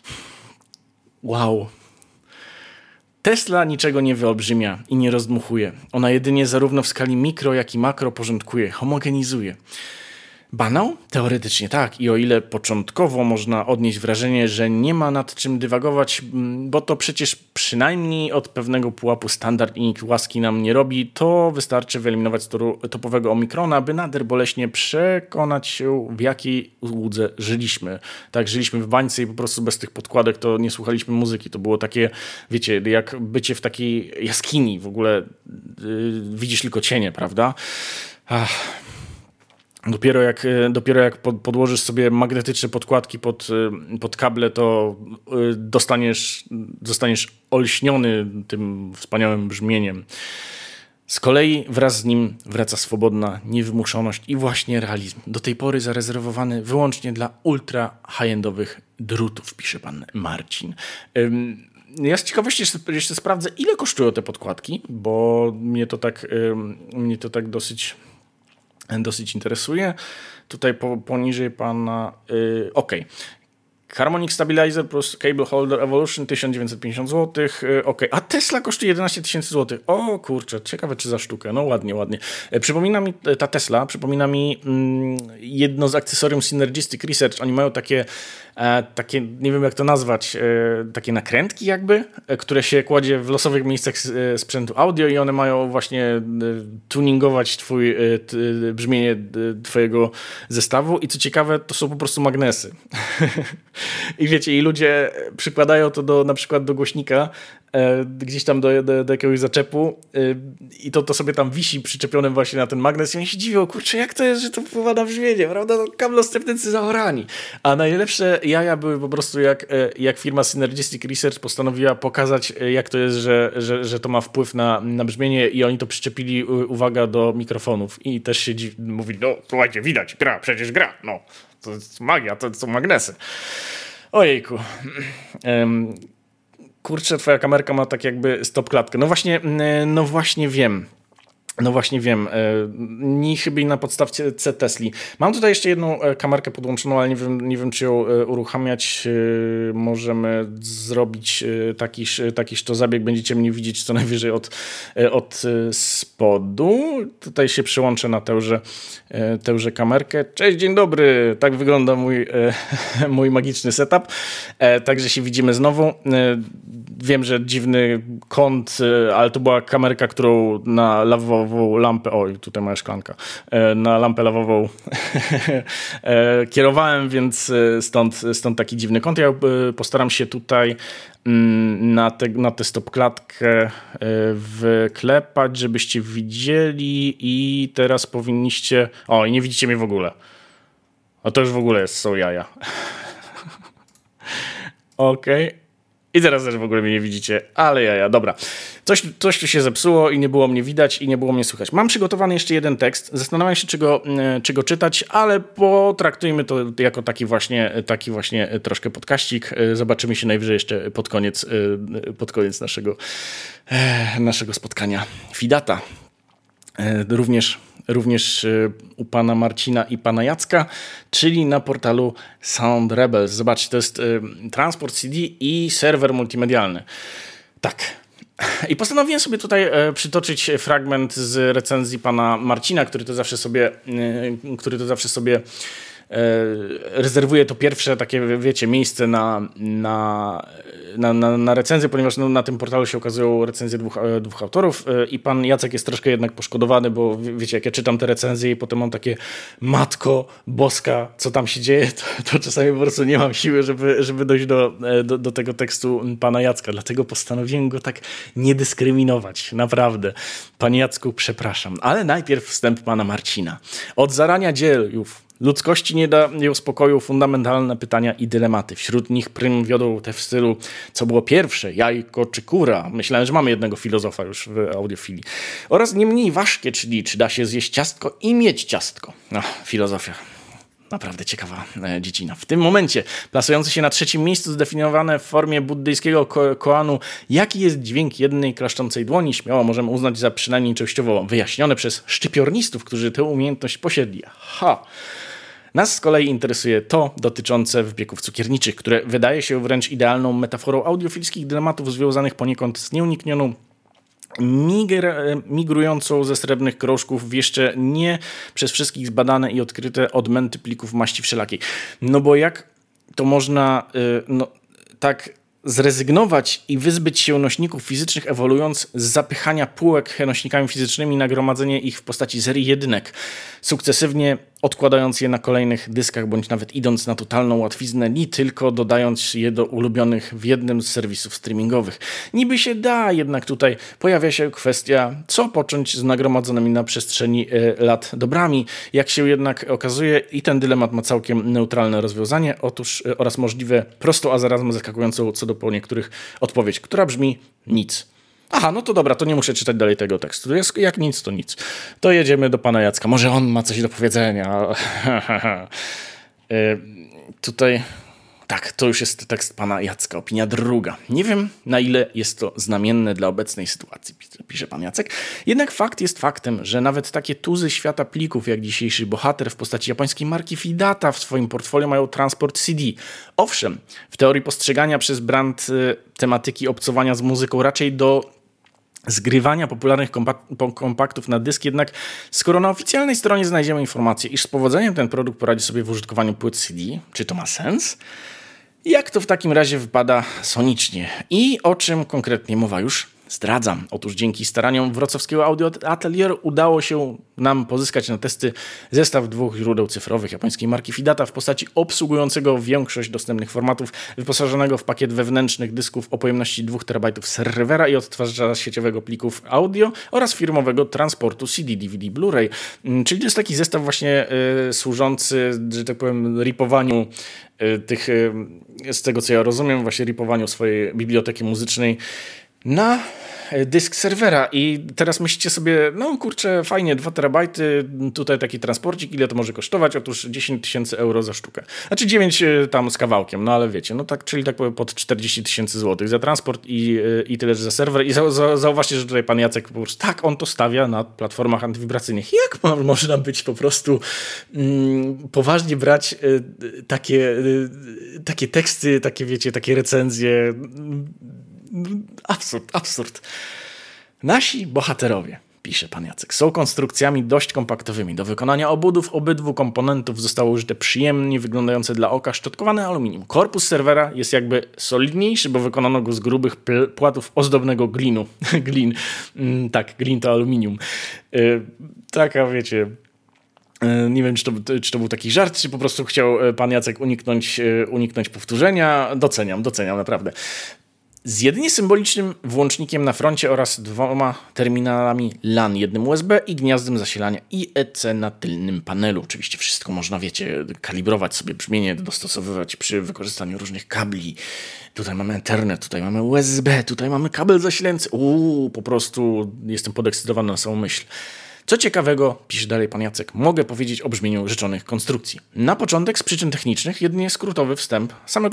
Wow. Tesla niczego nie wyolbrzymia i nie rozdmuchuje. Ona jedynie zarówno w skali mikro, jak i makro porządkuje, homogenizuje. Banał? Teoretycznie tak. I o ile początkowo można odnieść wrażenie, że nie ma nad czym dywagować, bo to przecież przynajmniej od pewnego pułapu standard i nikt łaski nam nie robi, to wystarczy wyeliminować z toru topowego omikrona, by nader boleśnie przekonać się, w jakiej łudze żyliśmy. Tak, żyliśmy w bańce i po prostu bez tych podkładek to nie słuchaliśmy muzyki. To było takie, wiecie, jak bycie w takiej jaskini. W ogóle widzisz tylko cienie, prawda? Dopiero jak podłożysz sobie magnetyczne podkładki pod kable, to zostaniesz olśniony tym wspaniałym brzmieniem. Z kolei wraz z nim wraca swobodna niewymuszoność i właśnie realizm. Do tej pory zarezerwowany wyłącznie dla ultra high-endowych drutów, pisze pan Marcin. Ja z ciekawości jeszcze sprawdzę, ile kosztują te podkładki, bo mnie to tak dosyć interesuje. Tutaj poniżej pana... OK. Harmonic Stabilizer plus Cable Holder Evolution 1950 zł. OK. A Tesla kosztuje 11 000 zł. O kurczę, ciekawe czy za sztukę. No ładnie. Ta Tesla przypomina mi jedno z akcesorium Synergistic Research. Oni mają takie, nie wiem jak to nazwać, takie nakrętki jakby, które się kładzie w losowych miejscach sprzętu audio i one mają właśnie tuningować brzmienie twojego zestawu i co ciekawe, to są po prostu magnesy. I wiecie, i ludzie przykładają to na przykład do głośnika, gdzieś tam do jakiegoś zaczepu i to sobie tam wisi przyczepionym właśnie na ten magnes i oni się dziwią, kurczę, jak to jest, że to wpływa na brzmienie, prawda? No, kablostepnicy zaorani. A najlepsze jaja były po prostu jak firma Synergistic Research postanowiła pokazać, jak to jest, że to ma wpływ na brzmienie i oni to przyczepili, uwaga, do mikrofonów i też się mówi, no słuchajcie, widać, przecież gra, no. To jest magia, to są magnesy. Ojejku. Kurczę, twoja kamerka ma tak jakby stop-klatkę. No właśnie wiem. Niechybnie na podstawce Tesli. Mam tutaj jeszcze jedną kamerkę podłączoną, ale nie wiem czy ją uruchamiać. Możemy zrobić takiż to zabieg. Będziecie mnie widzieć co najwyżej od spodu. Tutaj się przyłączę na tęże kamerkę. Cześć, dzień dobry. Tak wygląda mój magiczny setup. Także się widzimy znowu. Wiem, że dziwny kąt, ale to była kamerka, którą na lawową lampę, oj, tutaj moja szklanka, na lampę lawową kierowałem, więc stąd taki dziwny kąt. Ja postaram się tutaj na tę stopklatkę wklepać, żebyście widzieli i teraz powinniście... O, i nie widzicie mnie w ogóle. O, to już w ogóle są jaja. Okej. I teraz też w ogóle mnie nie widzicie, ale ja, dobra. Coś tu się zepsuło i nie było mnie widać i nie było mnie słychać. Mam przygotowany jeszcze jeden tekst. Zastanawiam się, czy go czytać, ale potraktujmy to jako taki właśnie troszkę podkaścik. Zobaczymy się najwyżej jeszcze pod koniec naszego spotkania. Fidata. Również u pana Marcina i pana Jacka, czyli na portalu Sound Rebels. Zobaczcie, to jest transport CD i serwer multimedialny. Tak. I postanowiłem sobie tutaj przytoczyć fragment z recenzji pana Marcina, który to zawsze sobie rezerwuje to pierwsze takie, wiecie, miejsce na recenzję, ponieważ na tym portalu się okazują recenzje dwóch autorów i pan Jacek jest troszkę jednak poszkodowany, bo wiecie, jak ja czytam te recenzje i potem mam takie, matko boska, co tam się dzieje, to czasami po prostu nie mam siły, żeby dojść do tego tekstu pana Jacka, dlatego postanowiłem go tak nie dyskryminować, naprawdę. Panie Jacku, przepraszam, ale najpierw wstęp pana Marcina. Od zarania dziejów ludzkości nie dają spokoju fundamentalne pytania i dylematy. Wśród nich prym wiodą te w stylu, co było pierwsze, jajko czy kura. Myślałem, że mamy jednego filozofa już w audiofilii. Oraz nie mniej ważkie, czyli czy da się zjeść ciastko i mieć ciastko. No, filozofia. Naprawdę ciekawa dziedzina. W tym momencie, plasujący się na 3. miejscu, zdefiniowane w formie buddyjskiego koanu, jaki jest dźwięk jednej klaszczącej dłoni, śmiało możemy uznać za przynajmniej częściowo wyjaśnione przez szczypiornistów, którzy tę umiejętność posiedli. Nas z kolei interesuje to dotyczące wypieków cukierniczych, które wydaje się wręcz idealną metaforą audiofilskich dylematów związanych poniekąd z nieuniknioną migrującą ze srebrnych krążków w jeszcze nie przez wszystkich zbadane i odkryte odmęty plików maści wszelakiej. No bo jak to można tak zrezygnować i wyzbyć się nośników fizycznych, ewoluując z zapychania półek nośnikami fizycznymi, nagromadzenie ich w postaci serii jedynek, sukcesywnie odkładając je na kolejnych dyskach, bądź nawet idąc na totalną łatwiznę, ni tylko dodając je do ulubionych w jednym z serwisów streamingowych. Niby się da, jednak tutaj pojawia się kwestia, co począć z nagromadzonymi na przestrzeni lat dobrami. Jak się jednak okazuje, i ten dylemat ma całkiem neutralne rozwiązanie, oraz możliwe prostą, a zarazem zaskakującą co do po niektórych odpowiedź, która brzmi nic. Aha, no to dobra, to nie muszę czytać dalej tego tekstu. Jak nic, to nic. To jedziemy do pana Jacka. Może on ma coś do powiedzenia. Tutaj... Tak, to już jest tekst pana Jacka. Opinia druga. Nie wiem, na ile jest to znamienne dla obecnej sytuacji, pisze pan Jacek. Jednak fakt jest faktem, że nawet takie tuzy świata plików, jak dzisiejszy bohater w postaci japońskiej marki Fidata w swoim portfolio mają transport CD. Owszem, w teorii postrzegania przez brand tematyki obcowania z muzyką raczej do zgrywania popularnych kompaktów na dysk, jednak skoro na oficjalnej stronie znajdziemy informację, iż z powodzeniem ten produkt poradzi sobie w użytkowaniu płyt CD, czy to ma sens? Jak to w takim razie wypada sonicznie? I o czym konkretnie mowa już zdradzam. Otóż dzięki staraniom wrocławskiego Audio Atelier udało się nam pozyskać na testy zestaw 2 źródeł cyfrowych japońskiej marki Fidata w postaci obsługującego większość dostępnych formatów, wyposażonego w pakiet wewnętrznych dysków o pojemności 2 TB serwera i odtwarzacza sieciowego plików audio oraz firmowego transportu CD, DVD, Blu-ray. Czyli to jest taki zestaw właśnie służący, że tak powiem, ripowaniu tych, z tego co ja rozumiem, właśnie ripowaniu swojej biblioteki muzycznej na dysk serwera. I teraz myślicie sobie, no kurczę, fajnie, 2 terabajty, tutaj taki transporcik, ile to może kosztować? Otóż 10 000 euro za sztukę. Znaczy 9 tam z kawałkiem, no ale wiecie, no tak, czyli tak powiem pod 40 000 złotych za transport i tyle za serwer. I zauważcie, że tutaj pan Jacek po prostu, tak, on to stawia na platformach antywibracyjnych. Jak można być po prostu poważnie brać takie teksty, takie wiecie, takie recenzje. Absurd. Nasi bohaterowie, pisze pan Jacek, są konstrukcjami dość kompaktowymi. Do wykonania obudów obydwu komponentów zostało użyte przyjemnie wyglądające dla oka szczotkowane aluminium. Korpus serwera jest jakby solidniejszy, bo wykonano go z grubych płatów ozdobnego glinu. Glin to aluminium. Taka, wiecie... Nie wiem, czy to był taki żart, czy po prostu chciał pan Jacek uniknąć powtórzenia. Doceniam, naprawdę. z jedynie symbolicznym włącznikiem na froncie oraz 2 terminalami LAN, jednym USB i gniazdem zasilania IEC na tylnym panelu. Oczywiście wszystko można, wiecie, kalibrować sobie brzmienie, dostosowywać przy wykorzystaniu różnych kabli. Tutaj mamy Ethernet, tutaj mamy USB, tutaj mamy kabel zasilający. Po prostu jestem podekscytowany na samą myśl. Co ciekawego, pisze dalej pan Jacek, mogę powiedzieć o brzmieniu rzeczonych konstrukcji. Na początek z przyczyn technicznych jedynie skrótowy występ samego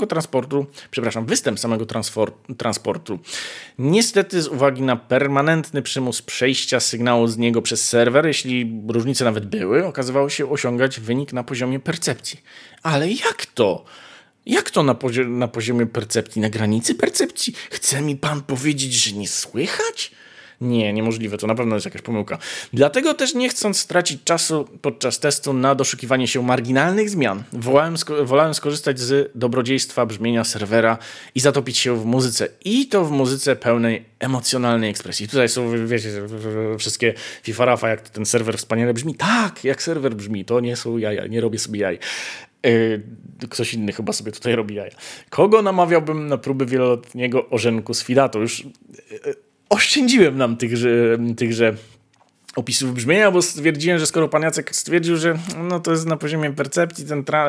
transportu. Niestety z uwagi na permanentny przymus przejścia sygnału z niego przez serwer, jeśli różnice nawet były, okazywało się osiągać wynik na poziomie percepcji. Ale jak to? Jak to na poziomie percepcji? Na granicy percepcji? Chce mi pan powiedzieć, że nie słychać? Nie, niemożliwe, to na pewno jest jakaś pomyłka. Dlatego też nie chcąc stracić czasu podczas testu na doszukiwanie się marginalnych zmian, wolałem skorzystać z dobrodziejstwa brzmienia serwera i zatopić się w muzyce. I to w muzyce pełnej emocjonalnej ekspresji. Tutaj są, wiecie, wszystkie fifarafa, jak ten serwer wspaniale brzmi. Tak, jak serwer brzmi, to nie są jaja, nie robię sobie jaj. Ktoś inny chyba sobie tutaj robi jaja. Kogo namawiałbym na próby wieloletniego orzenku z Fidato? Już oszczędziłem nam tychże opisów brzmienia, bo stwierdziłem, że skoro pan Jacek stwierdził, że no to jest na poziomie percepcji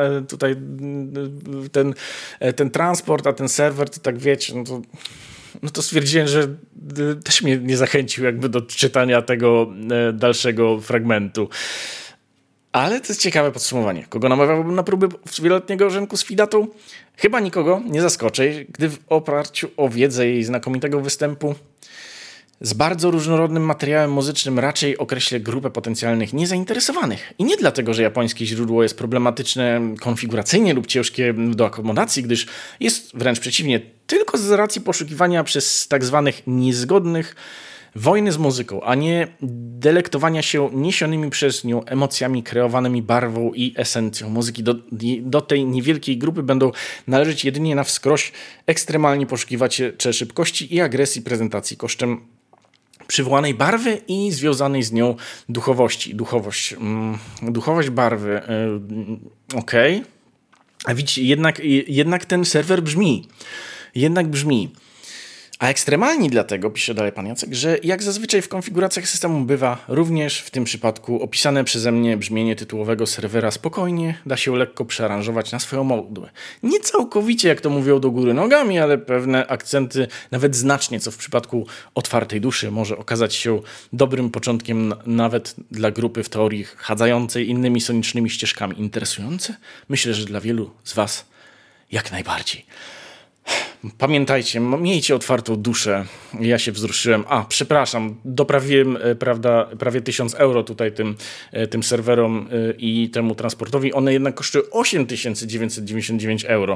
ten transport, a ten serwer, to tak wiecie, no to stwierdziłem, że też mnie nie zachęcił jakby do czytania tego dalszego fragmentu. Ale to jest ciekawe podsumowanie. Kogo namawiałbym na próby wieloletniego orzenku z Fidatą? Chyba nikogo nie zaskoczę, gdy w oparciu o wiedzę jej znakomitego występu z bardzo różnorodnym materiałem muzycznym raczej określę grupę potencjalnych niezainteresowanych. I nie dlatego, że japońskie źródło jest problematyczne konfiguracyjnie lub ciężkie do akomodacji, gdyż jest wręcz przeciwnie, tylko z racji poszukiwania przez tak zwanych niezgodnych wojny z muzyką, a nie delektowania się niesionymi przez nią emocjami kreowanymi barwą i esencją muzyki. Do tej niewielkiej grupy będą należeć jedynie na wskroś ekstremalni poszukiwacze szybkości i agresji prezentacji kosztem przywołanej barwy i związanej z nią duchowości. Duchowość barwy. Okej. A widzicie, jednak ten serwer brzmi. A ekstremalni dlatego, pisze dalej pan Jacek, że jak zazwyczaj w konfiguracjach systemu bywa, również w tym przypadku opisane przeze mnie brzmienie tytułowego serwera spokojnie da się lekko przearanżować na swoją modłę. Nie całkowicie, jak to mówią, do góry nogami, ale pewne akcenty nawet znacznie, co w przypadku otwartej duszy może okazać się dobrym początkiem nawet dla grupy w teorii chadzającej innymi sonicznymi ścieżkami. Interesujące? Myślę, że dla wielu z was jak najbardziej. Pamiętajcie, miejcie otwartą duszę. Ja się wzruszyłem. Przepraszam, doprawiłem prawie 1000 euro tutaj tym serwerom i temu transportowi. One jednak kosztują 8999 euro.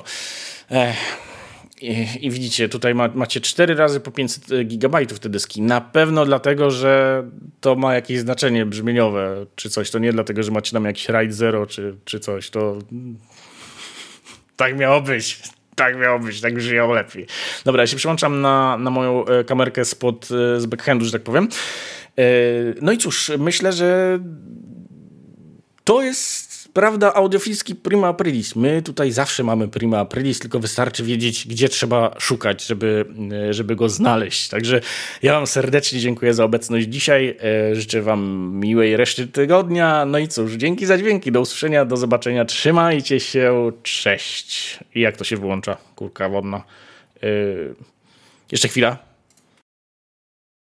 I widzicie, tutaj macie 4 razy po 500 gigabajtów te dyski. Na pewno dlatego, że to ma jakieś znaczenie brzmieniowe czy coś. To nie dlatego, że macie tam jakiś RAID 0 czy coś. To tak miało być. Tak brzmiało lepiej. Dobra, ja się przełączam na moją kamerkę z backhandu, że tak powiem. No i cóż, myślę, że to jest, prawda, audiofilski prima aprilis. My tutaj zawsze mamy prima aprilis, tylko wystarczy wiedzieć, gdzie trzeba szukać, żeby go znaleźć. Także ja wam serdecznie dziękuję za obecność dzisiaj. Życzę wam miłej reszty tygodnia. No i cóż, dzięki za dźwięki. Do usłyszenia, do zobaczenia. Trzymajcie się. Cześć. I jak to się wyłącza? Kurka wodna. Jeszcze chwila.